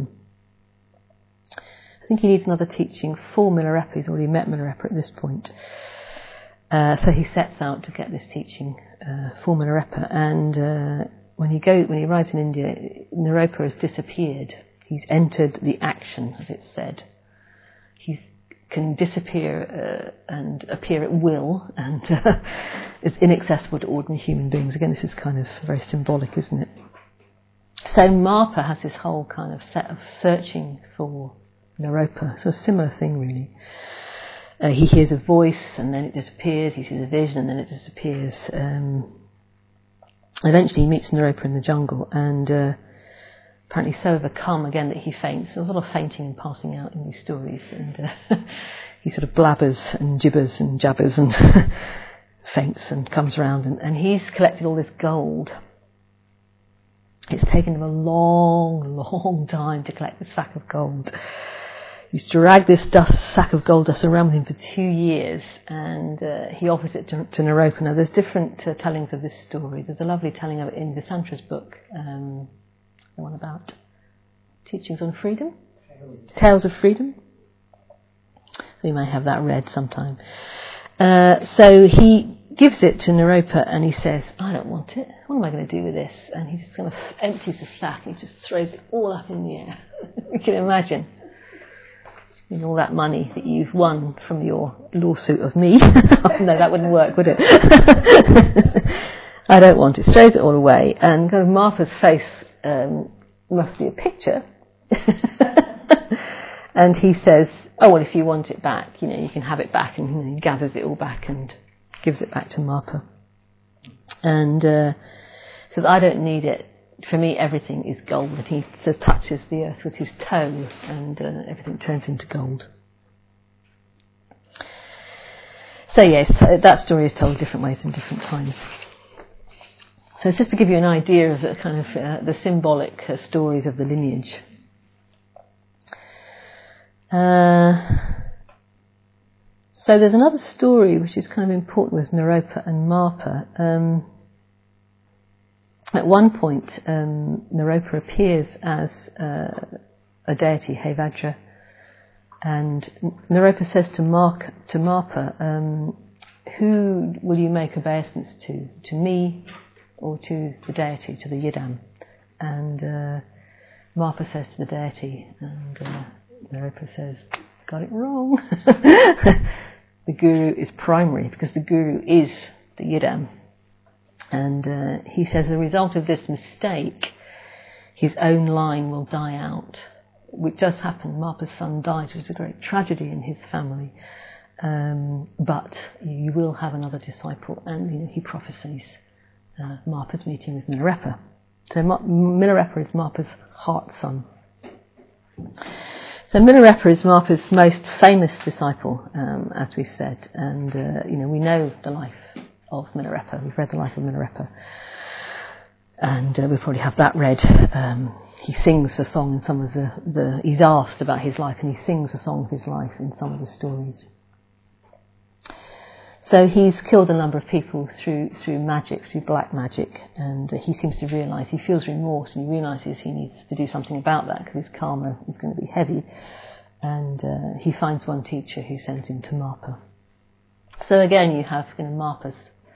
I think he needs another teaching for Milarepa. He's already met Milarepa at this point. So he sets out to get this teaching for Milarepa, and when he arrives in India, Naropa has disappeared. He's entered the action, as it's said. He can disappear and appear at will, and is inaccessible to ordinary human beings. Again, this is kind of very symbolic, isn't it? So Marpa has this whole kind of set of searching for Naropa. So a similar thing, really. He hears a voice and then it disappears. He sees a vision and then it disappears. Eventually he meets Naropa in the jungle, and apparently so overcome again that he faints. There's a lot of fainting and passing out in these stories, and he sort of blabbers and gibbers and jabbers and faints and comes around, and he's collected all this gold. It's taken him a long, long time to collect this sack of gold. He's dragged this sack of gold dust around with him for 2 years, and he offers it to Naropa. Now, there's different tellings of this story. There's a lovely telling of it in Visantra's book, the one about teachings on freedom, Tales of Freedom. So you may have that read sometime. So he gives it to Naropa and he says, I don't want it. What am I going to do with this? And he just kind of empties the sack and he just throws it all up in the air. You can imagine. And all that money that you've won from your lawsuit of me. No, that wouldn't work, would it? I don't want it. Throws it all away. And kind of Martha's face must be a picture. And he says, oh, well, if you want it back, you can have it back. And he gathers it all back and gives it back to Martha. And says, I don't need it. For me, everything is gold. And he sort of touches the earth with his toe, and everything turns into gold. So yes, that story is told different ways in different times. So it's just to give you an idea of the kind of the symbolic stories of the lineage. So there's another story which is kind of important with Naropa and Marpa. At one point, Naropa appears as a deity, Hevajra, and Naropa says to Marpa, who will you make obeisance to me or to the deity, to the Yidam? And Marpa says to the deity, and Naropa says, got it wrong. The guru is primary because the guru is the Yidam. And he says, as a result of this mistake, his own line will die out, which does happen. Marpa's son dies, which is a great tragedy in his family. But you will have another disciple, and he prophesies Marpa's meeting with Milarepa. So Milarepa is Marpa's heart son. So Milarepa is Marpa's most famous disciple, as we've said, and we know the life of Milarepa. We've read the life of Milarepa, and we probably have that read. He sings a song in some of the. He's asked about his life, and he sings a song of his life in some of the stories. So he's killed a number of people through magic, through black magic, and he seems to realise, he feels remorse, and he realises he needs to do something about that because his karma is going to be heavy, and he finds one teacher who sends him to Marpa. So again, you have Marpa's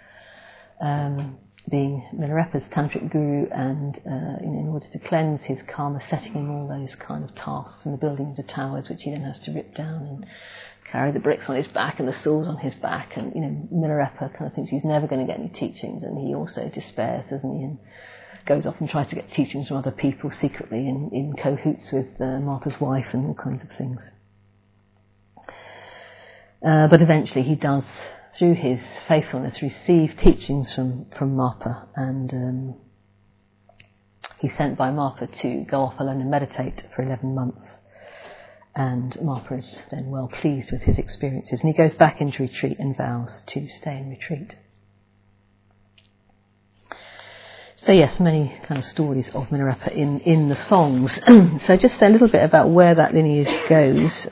being Milarepa's tantric guru, and in order to cleanse his karma, setting him all those kind of tasks and the building of the towers, which he then has to rip down and carry the bricks on his back and the swords on his back, and Milarepa kind of thinks he's never going to get any teachings, and he also despairs, doesn't he, and goes off and tries to get teachings from other people secretly in cahoots with Marpa's wife and all kinds of things. But eventually he does, through his faithfulness, receive teachings from Marpa, and he's sent by Marpa to go off alone and meditate for 11 months. And Marpa is then well pleased with his experiences, and he goes back into retreat and vows to stay in retreat. So yes, many kind of stories of Milarepa in the songs. So just say a little bit about where that lineage goes.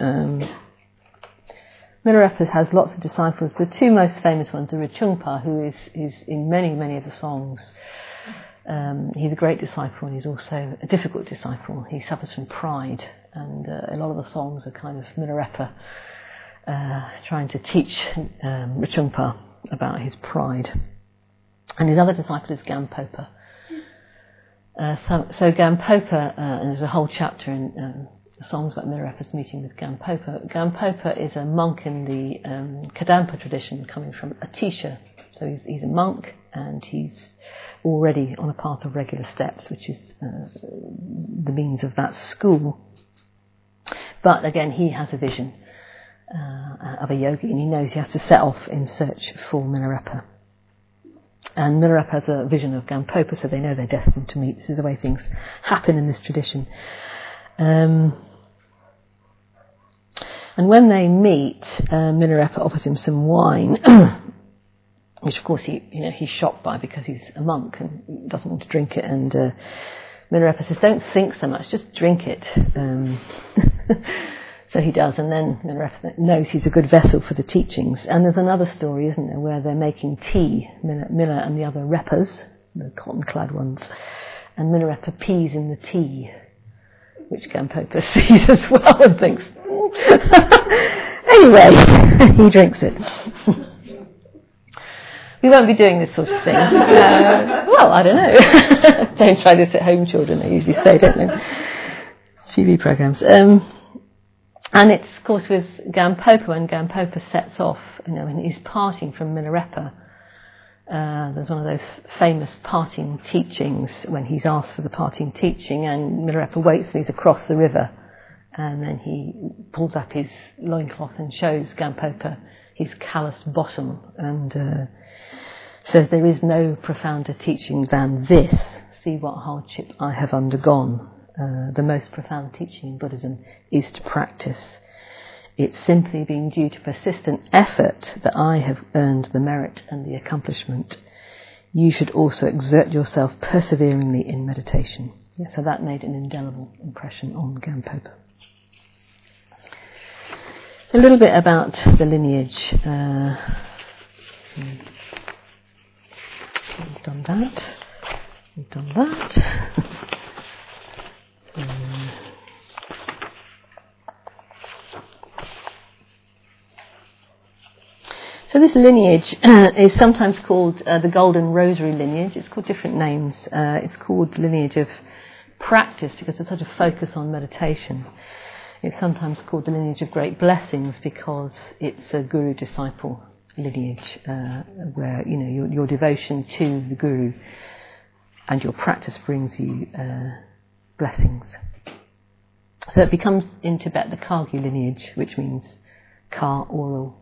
Milarepa has lots of disciples. The two most famous ones are Rirchungpa, who is in many of the songs. He's a great disciple, and he's also a difficult disciple. He suffers from pride, and a lot of the songs are kind of Milarepa trying to teach Rirchungpa about his pride. And his other disciple is Gampopa. So Gampopa, and there's a whole chapter in the songs about Milarepa's meeting with Gampopa. Gampopa is a monk in the Kadampa tradition, coming from Atisha. So he's a monk, and he's already on a path of regular steps, which is the means of that school. But again, he has a vision, of a yogi, and he knows he has to set off in search for Milarepa. And Milarepa has a vision of Gampopa, so they know they're destined to meet. This is the way things happen in this tradition. And when they meet, Milarepa offers him some wine, which of course he's shocked by because he's a monk and doesn't want to drink it. And Milarepa says, "Don't think so much, just drink it." So he does, and then Milarepa knows he's a good vessel for the teachings. And there's another story, isn't there, where they're making tea, Mila and the other repas, the cotton-clad ones, and Milarepa pees in the tea, which Gampopa sees as well and thinks, anyway, he drinks it. We won't be doing this sort of thing. Well, I don't know. Don't try this at home, children, they usually say, don't they? TV programmes. And it's, of course, with Gampopa, when Gampopa sets off, when he's parting from Milarepa, there's one of those famous parting teachings when he's asked for the parting teaching, and Milarepa waits and he's across the river, and then he pulls up his loincloth and shows Gampopa his calloused bottom, and says, "There is no profounder teaching than this. See what hardship I have undergone. The most profound teaching in Buddhism is to practice. It's simply been due to persistent effort that I have earned the merit and the accomplishment. You should also exert yourself perseveringly in meditation." Yeah, so that made an indelible impression on Gampopa. A little bit about the lineage. We've done that. We've done that. So this lineage is sometimes called the Golden Rosary lineage. It's called different names. It's called the lineage of practice because it's such a focus on meditation. It's sometimes called the lineage of great blessings because it's a guru-disciple lineage where your devotion to the guru and your practice brings you blessings. So it becomes in Tibet the Kagyu lineage, which means Ka oral,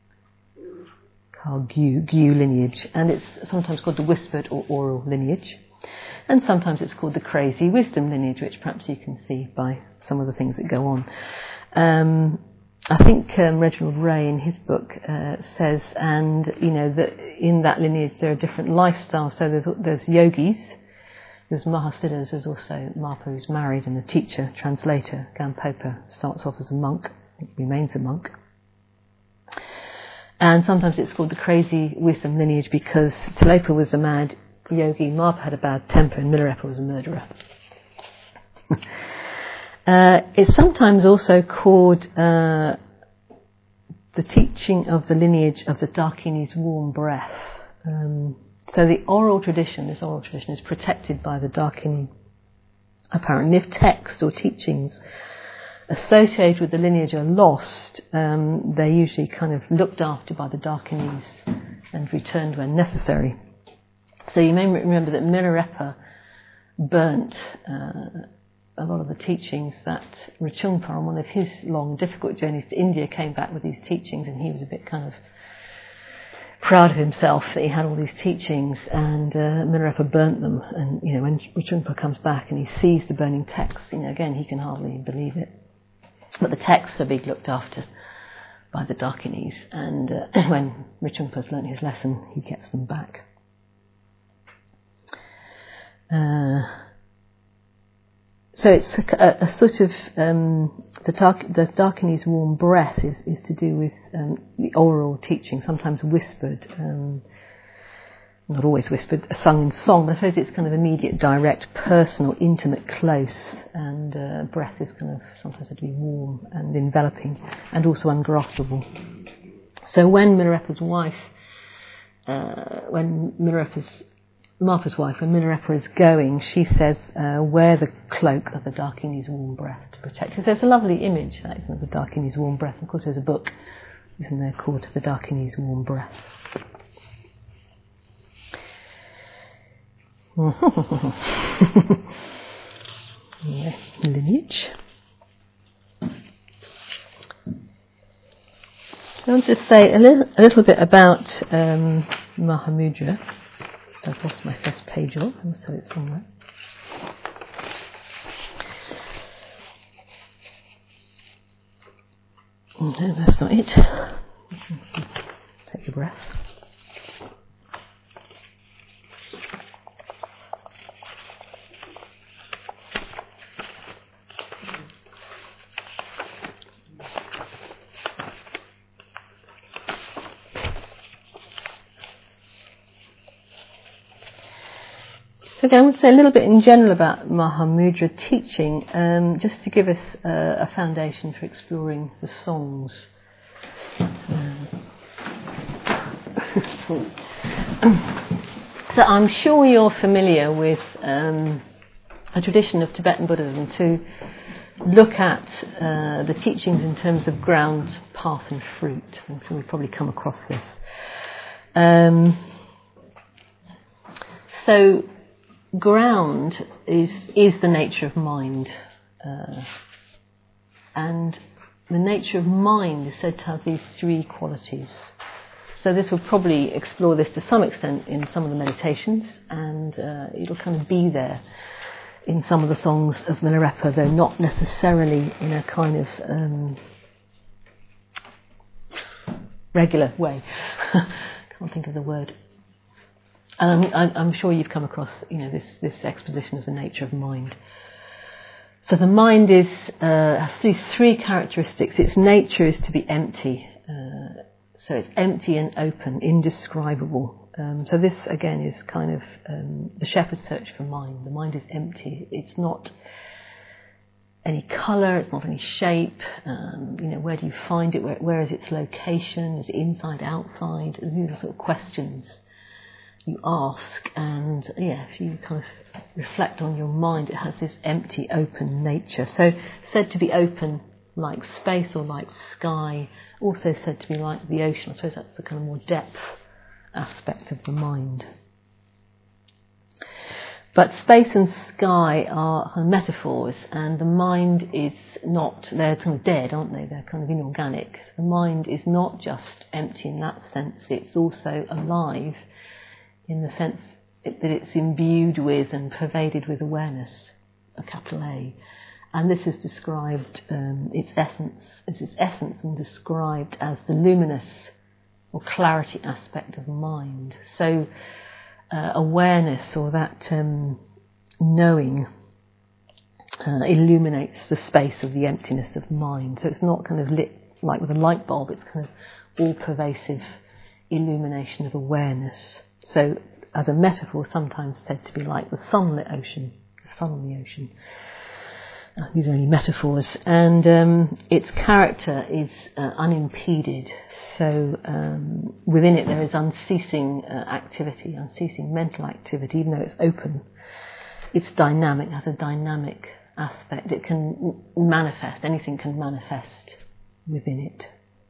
Kagyu lineage, and it's sometimes called the whispered or oral lineage, and sometimes it's called the crazy wisdom lineage, which perhaps you can see by some of the things that go on. I think Reginald Ray in his book says, and that in that lineage there are different lifestyles. So there's yogis, there's Mahasiddhas, there's also Marpa who's married and a teacher, translator. Gampopa starts off as a monk, remains a monk. And sometimes it's called the crazy wisdom lineage because Tilopa was a mad yogi, Marpa had a bad temper, and Milarepa was a murderer. It's sometimes also called the teaching of the lineage of the Dakini's warm breath. So this oral tradition is protected by the Dakini, apparently. If texts or teachings associated with the lineage are lost, they're usually kind of looked after by the Dakinis and returned when necessary. So you may remember that Milarepa burnt a lot of the teachings that Rinpoche, on one of his long, difficult journeys to India, came back with these teachings, and he was a bit kind of proud of himself that he had all these teachings, and Milarepa burnt them. And when Rinpoche comes back and he sees the burning texts, again he can hardly believe it. But the texts are being looked after by the Dakinis, and when Rinpoche's learnt his lesson, he gets them back. So it's a sort of the Dakini's warm breath is to do with the oral teaching, sometimes whispered, not always whispered, sung in song, but I suppose it's kind of immediate, direct, personal, intimate, close, and breath is kind of sometimes said to be warm and enveloping and also ungraspable. So when Milarepa's wife, Marpa's wife, when Milarepa is going, she says, wear the cloak of the Dakini's warm breath to protect you. There's a lovely image, that is, of the Dakini's warm breath. Of course, there's a book, isn't there, called The Dakini's Warm Breath. Yeah, lineage. I want to say a little bit about Mahamudra. I've lost my first page off. I must have it somewhere. No, that's not it. Take a breath. So again, I would say a little bit in general about Mahamudra teaching, just to give us a foundation for exploring the songs. So I'm sure you're familiar with a tradition of Tibetan Buddhism to look at the teachings in terms of ground, path and fruit. I'm sure we've probably come across this. So ground is the nature of mind, and the nature of mind is said to have these three qualities. So this will probably explore this to some extent in some of the meditations, and it'll kind of be there in some of the songs of Milarepa, though not necessarily in a kind of regular way. Can't think of the word. I'm sure you've come across, this exposition of the nature of mind. So the mind has these three characteristics. Its nature is to be empty. So it's empty and open, indescribable. So this, again, is kind of the shepherd's search for mind. The mind is empty. It's not any colour, it's not any shape. Where do you find it? Where is its location? Is it inside, outside? These are sort of questions you ask. And if you kind of reflect on your mind, it has this empty, open nature. So said to be open like space or like sky, also said to be like the ocean. I suppose that's the kind of more depth aspect of the mind. But space and sky are kind of metaphors, and the mind is not, they're kind of dead, aren't they? They're kind of inorganic. The mind is not just empty in that sense, it's also alive in the sense that it's imbued with and pervaded with awareness, a capital A. And this is described, its essence and described as the luminous or clarity aspect of mind. So awareness, or that knowing, illuminates the space of the emptiness of mind. So it's not kind of lit like with a light bulb, it's kind of all-pervasive illumination of awareness. So as a metaphor, sometimes said to be like the sunlit ocean, the sun on the ocean. These are only metaphors, and its character is unimpeded. So within it there is unceasing activity, unceasing mental activity, even though it's open. It's dynamic, has a dynamic aspect. It can manifest, anything can manifest within it.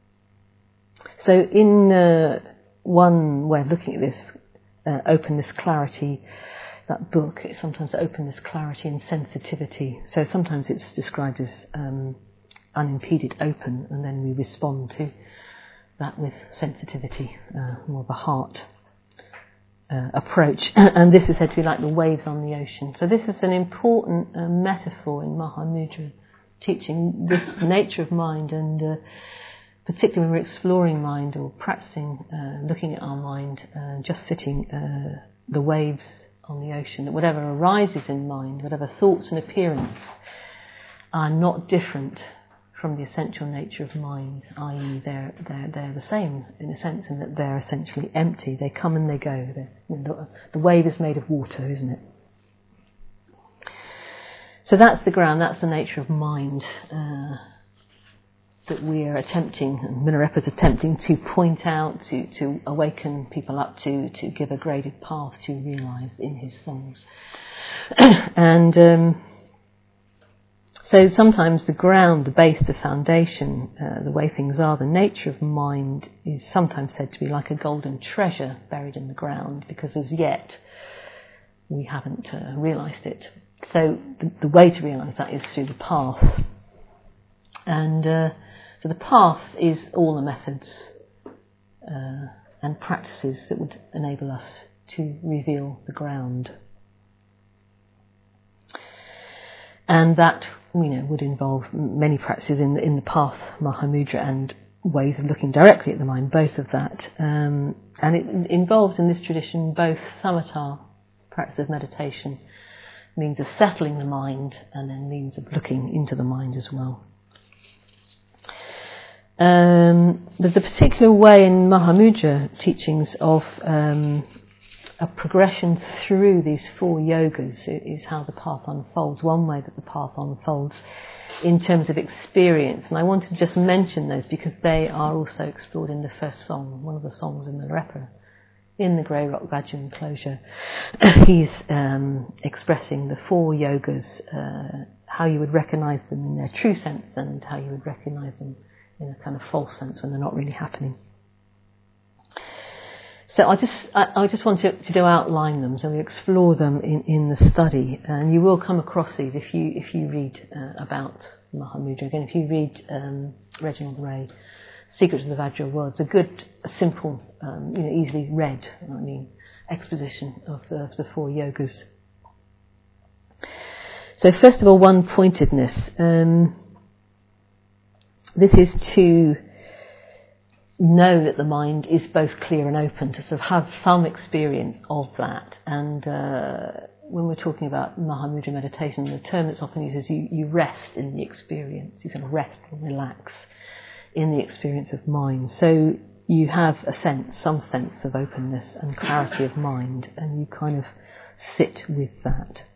So in one way of looking at this, openness, clarity, that book, it's sometimes openness, clarity and sensitivity. So sometimes it's described as unimpeded, open, and then we respond to that with sensitivity, more of a heart approach. And this is said to be like the waves on the ocean. So this is an important metaphor in Mahamudra teaching, this nature of mind, and particularly when we're exploring mind or practicing, looking at our mind, just sitting, the waves on the ocean, that whatever arises in mind, whatever thoughts and appearance are not different from the essential nature of mind, i.e. they're the same in a sense, in that they're essentially empty. They come and they go. The wave is made of water, isn't it? So that's the ground, that's the nature of mind that we are attempting, and Milarepa's attempting to point out, to awaken people up to give a graded path to realise in his songs. And so sometimes the ground, the base, the foundation, the way things are, the nature of mind is sometimes said to be like a golden treasure buried in the ground, because as yet we haven't realised it. So the way to realise that is through the path. And So the path is all the methods and practices that would enable us to reveal the ground. And that, would involve many practices in the path, Mahamudra, and ways of looking directly at the mind, both of that. And it involves in this tradition both samatha, practice of meditation, means of settling the mind, and then means of looking into the mind as well. There's a particular way in Mahamudra teachings of a progression through these 4 yogas is how the path unfolds. One way that the path unfolds in terms of experience, and I wanted to just mention those because they are also explored in the first song, one of the songs in Milarepa, in the Grey Rock Vajra enclosure. He's expressing the 4 yogas, how you would recognise them in their true sense and how you would recognise them in a kind of false sense when they're not really happening. So I just want to outline them, so we explore them in the study, and you will come across these if you read about Mahamudra. Again, if you read Reginald Ray, Secrets of the Vajra World, it's a good, simple, easily read, exposition of the 4 yogas. So first of all, one-pointedness. This is to know that the mind is both clear and open, to sort of have some experience of that. And when we're talking about Mahamudra meditation, the term that's often used is you rest in the experience, you sort of rest and relax in the experience of mind. So you have some sense of openness and clarity of mind, and you kind of sit with that.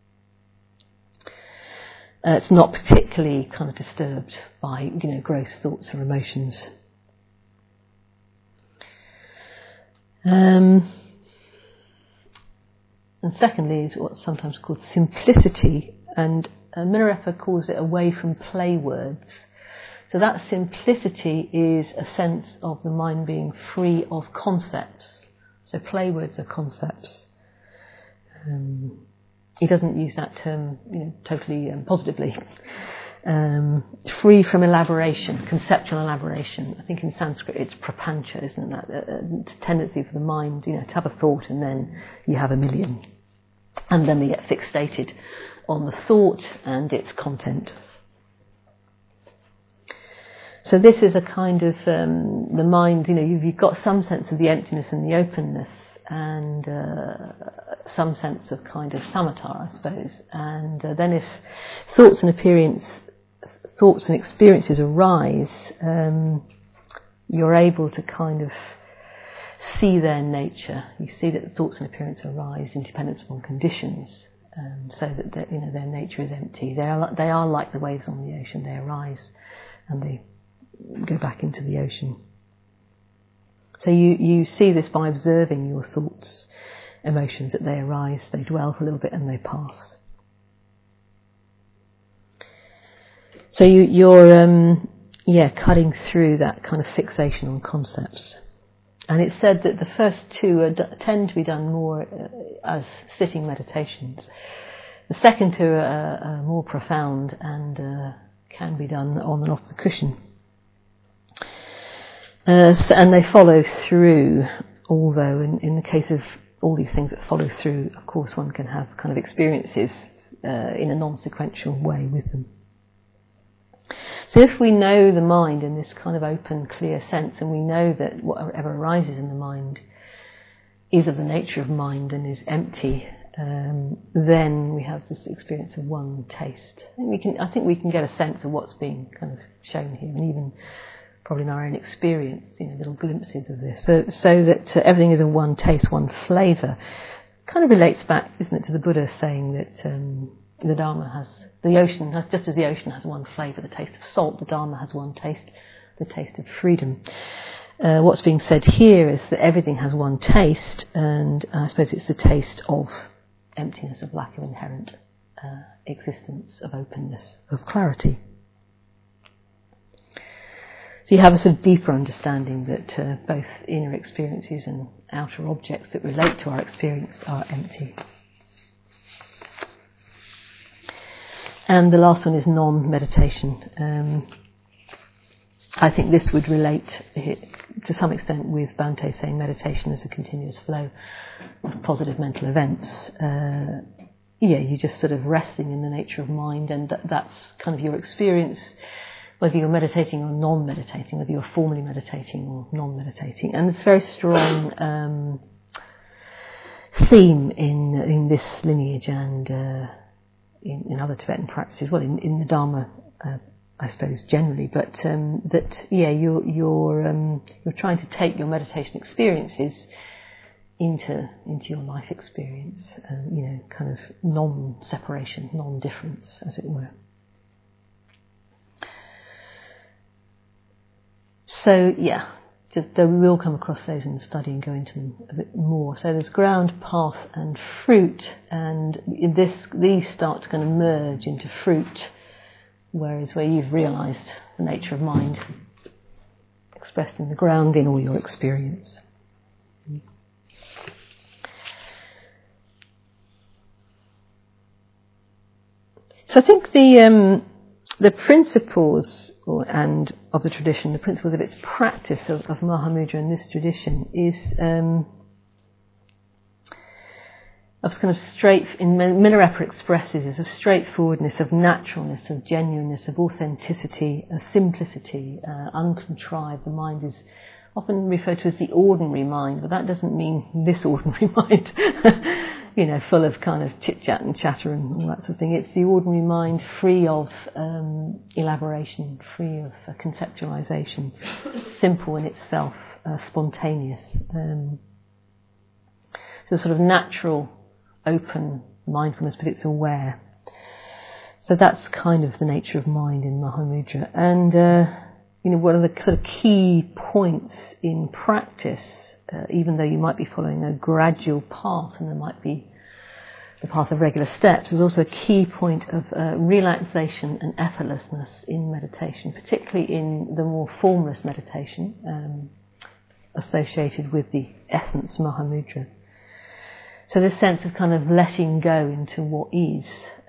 It's not particularly kind of disturbed by, gross thoughts or emotions. And secondly is what's sometimes called simplicity, and Milarepa calls it away from play words. So that simplicity is a sense of the mind being free of concepts. So play words are concepts. He doesn't use that term, totally positively. Free from elaboration, conceptual elaboration. I think in Sanskrit it's prapancha, isn't that? A tendency for the mind, to have a thought and then you have a million. And then we get fixated on the thought and its content. So this is a kind of, the mind, you've got some sense of the emptiness and the openness, and some sense of kind of samatha, I suppose. And then if thoughts and experiences arise, you're able to kind of see their nature. You see that the thoughts and appearances arise independent upon conditions, so that their nature is empty. They are like the waves on the ocean. They arise and they go back into the ocean. So you see this by observing your thoughts, emotions, that they arise, they dwell for a little bit and they pass. So you're cutting through that kind of fixation on concepts. And it's said that the first 2 tend to be done more as sitting meditations. The second 2 are more profound and can be done on and off the cushion. And they follow through, although in the case of all these things that follow through, of course one can have kind of experiences in a non-sequential way with them. So if we know the mind in this kind of open, clear sense, and we know that whatever arises in the mind is of the nature of mind and is empty, then we have this experience of one taste. I think we can get a sense of what's being kind of shown here, and even probably in our own experience, little glimpses of this. So that everything is a one taste, one flavour. Kind of relates back, isn't it, to the Buddha saying that the Dharma has, the ocean has, just as the ocean has one flavour, the taste of salt, the Dharma has one taste, the taste of freedom. What's being said here is that everything has one taste, and I suppose it's the taste of emptiness, of lack of inherent existence, of openness, of clarity. So you have a sort of deeper understanding that both inner experiences and outer objects that relate to our experience are empty. And the last one is non-meditation. I think this would relate to some extent with Bhante saying meditation is a continuous flow of positive mental events. You're just sort of resting in the nature of mind, and that's kind of your experience, whether you're meditating or non-meditating, whether you're formally meditating or non-meditating. And it's a very strong theme in this lineage and in other Tibetan practices, well, in the Dharma, I suppose generally, but you're trying to take your meditation experiences into your life experience, kind of non-separation, non-difference, as it were. So we will come across those in the study and go into them a bit more. So there's ground, path, and fruit, and these start to kind of merge into fruit. Whereas where you've realised the nature of mind expressed in the ground in all your experience. So I think the principles of the tradition, the principles of its practice of Mahamudra in this tradition is of kind of Milarepa expresses is of straightforwardness, of naturalness, of genuineness, of authenticity, of simplicity, uncontrived. The mind is often referred to as the ordinary mind, but that doesn't mean this ordinary mind, full of kind of chit-chat and chatter and all that sort of thing. It's the ordinary mind free of elaboration, free of conceptualization, simple in itself, spontaneous. So sort of natural, open mindfulness, but it's aware. So that's kind of the nature of mind in Mahamudra. And, one of the kind of key points in practice, even though you might be following a gradual path and there might be the path of regular steps, there's also a key point of relaxation and effortlessness in meditation, particularly in the more formless meditation associated with the essence Mahamudra. So this sense of kind of letting go into what is,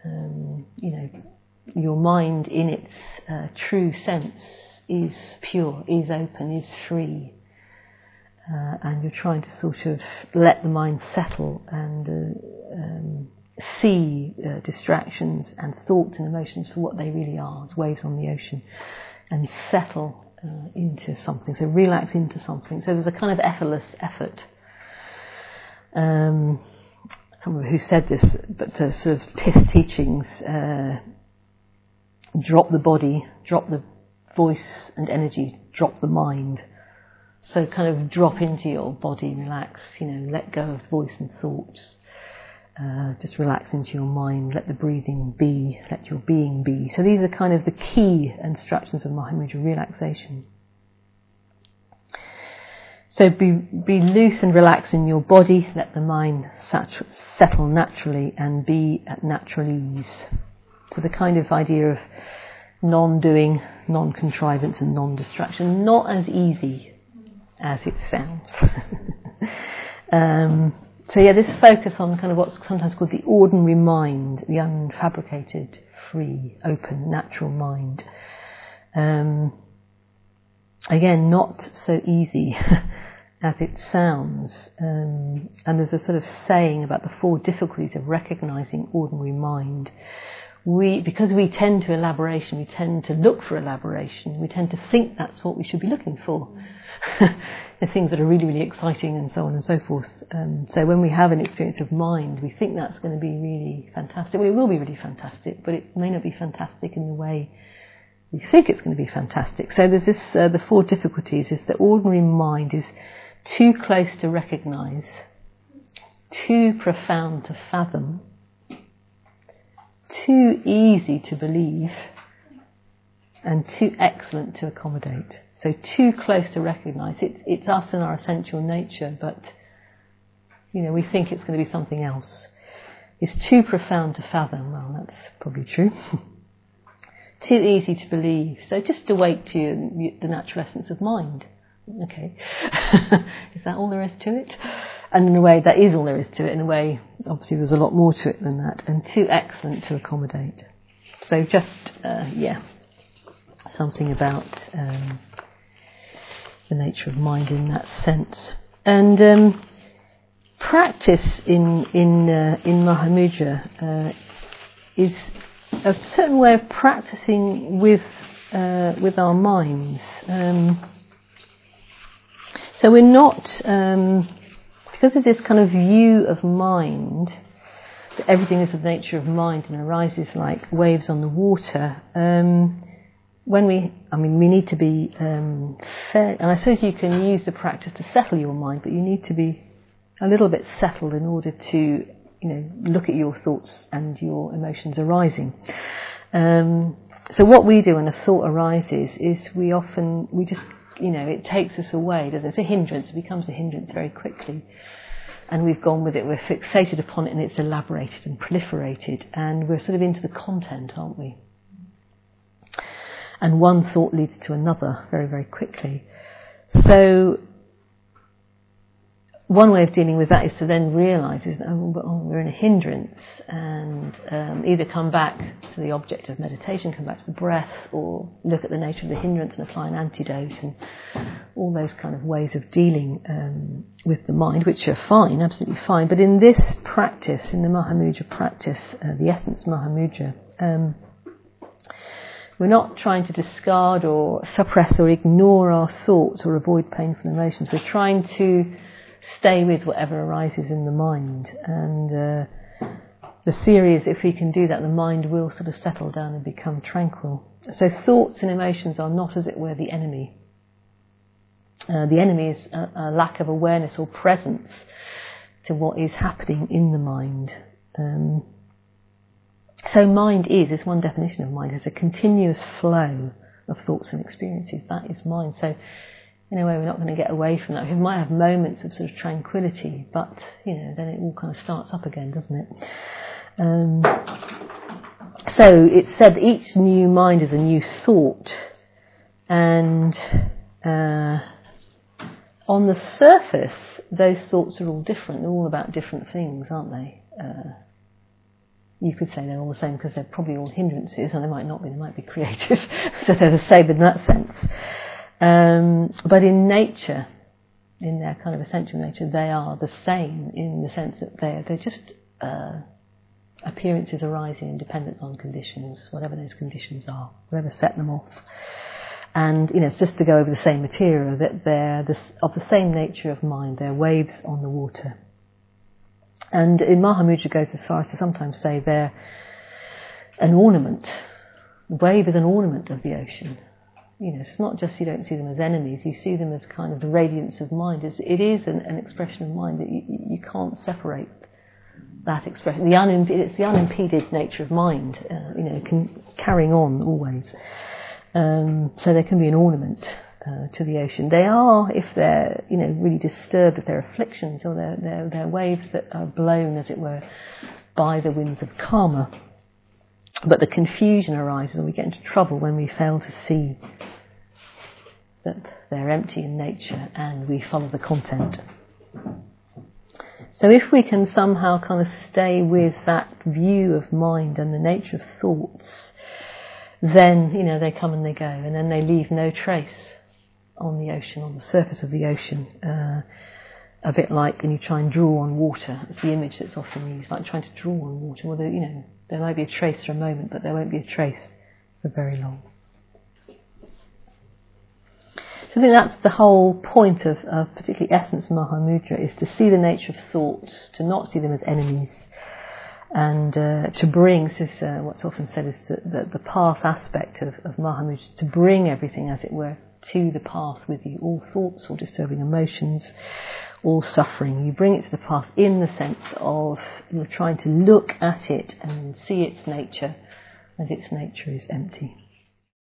your mind in its true sense is pure, is open, is free. And you're trying to sort of let the mind settle and see distractions and thoughts and emotions for what they really are, as waves on the ocean, and settle into something, so relax into something. So there's a kind of effortless effort. I can't remember who said this, but the sort of Pith teachings, drop the body, drop the voice and energy, drop the mind. So kind of drop into your body, relax, let go of voice and thoughts. Just relax into your mind, let the breathing be, let your being be. So these are kind of the key instructions of Mahamudra, relaxation. So be loose and relax in your body, let the mind settle naturally and be at natural ease. So the kind of idea of non-doing, non-contrivance and non-distraction, not as easy as it sounds. This focus on kind of what's sometimes called the ordinary mind, the unfabricated, free, open, natural mind. Again, not so easy as it sounds. And there's a sort of saying about the 4 difficulties of recognizing ordinary mind. Because we tend to elaboration, we tend to look for elaboration, we tend to think that's what we should be looking for. The things that are really, really exciting and so on and so forth. So when we have an experience of mind, we think that's going to be really fantastic. Well, it will be really fantastic, but it may not be fantastic in the way we think it's going to be fantastic. So there's this, the 4 difficulties is that ordinary mind is too close to recognise, too profound to fathom, too easy to believe, and too excellent to accommodate. So too close to recognise. It's us and our essential nature, but we think it's going to be something else. It's too profound to fathom. Well, that's probably true. Too easy to believe. So just awake to the natural essence of mind. Okay. Is that all there is to it? And in a way, that is all there is to it. In a way, obviously, there's a lot more to it than that. And too excellent to accommodate. So just, something about the nature of mind in that sense. And practice in Mahamudra is a certain way of practicing with our minds. So we're not, because of this kind of view of mind, that everything is of the nature of mind and arises like waves on the water. We need to be fair, and I suppose you can use the practice to settle your mind, but you need to be a little bit settled in order to, look at your thoughts and your emotions arising. So what we do when a thought arises is we just, it takes us away, doesn't it? It's a hindrance, it becomes a hindrance very quickly. And we've gone with it, we're fixated upon it, and it's elaborated and proliferated, and we're sort of into the content, aren't we? And one thought leads to another very, very quickly. So one way of dealing with that is to then realise we're in a hindrance, and either come back to the object of meditation, come back to the breath, or look at the nature of the hindrance and apply an antidote, and all those kind of ways of dealing with the mind, which are fine, absolutely fine. But in this practice, in the Mahamudra practice, the Essence Mahamudra, we're not trying to discard or suppress or ignore our thoughts or avoid painful emotions. We're trying to stay with whatever arises in the mind. And the theory is if we can do that, the mind will sort of settle down and become tranquil. So thoughts and emotions are not, as it were, the enemy. The enemy is a lack of awareness or presence to what is happening in the mind. So mind is one definition of mind, is a continuous flow of thoughts and experiences. That is mind. So in a way, we're not going to get away from that. We might have moments of sort of tranquility, but, then it all kind of starts up again, doesn't it? So it's said that each new mind is a new thought, and on the surface, those thoughts are all different. They're all about different things, aren't they? You could say they're all the same because they're probably all hindrances, and they might not be. They might be creative, so they're the same in that sense. But in nature, in their kind of essential nature, they are the same in the sense that they're just appearances arising in dependence on conditions, whatever those conditions are, whatever set them off. And, it's just to go over the same material, that they're of the same nature of mind. They're waves on the water. And in Mahamudra goes as far as to sometimes say they're an ornament. The wave is an ornament of the ocean. It's not just you don't see them as enemies, you see them as kind of the radiance of mind. It is an expression of mind that you can't separate that expression. It's the unimpeded nature of mind, carrying on always. So there can be an ornament to the ocean. They are, if they're, really disturbed, if they're afflictions, or they're waves that are blown, as it were, by the winds of karma. But the confusion arises, and we get into trouble when we fail to see that they're empty in nature and we follow the content. So if we can somehow kind of stay with that view of mind and the nature of thoughts, then, they come and they go, and then they leave no trace on the ocean, on the surface of the ocean. A bit like when you try and draw on water. It's the image that's often used, like trying to draw on water. Well, there might be a trace for a moment, but there won't be a trace for very long. So I think that's the whole point of particularly Essence Mahamudra, is to see the nature of thoughts, to not see them as enemies, and to bring, this is what's often said is the path aspect of Mahamudra, to bring everything, as it were, to the path with you. All thoughts, all disturbing emotions, all suffering. You bring it to the path in the sense of you're trying to look at it and see its nature, and its nature is empty.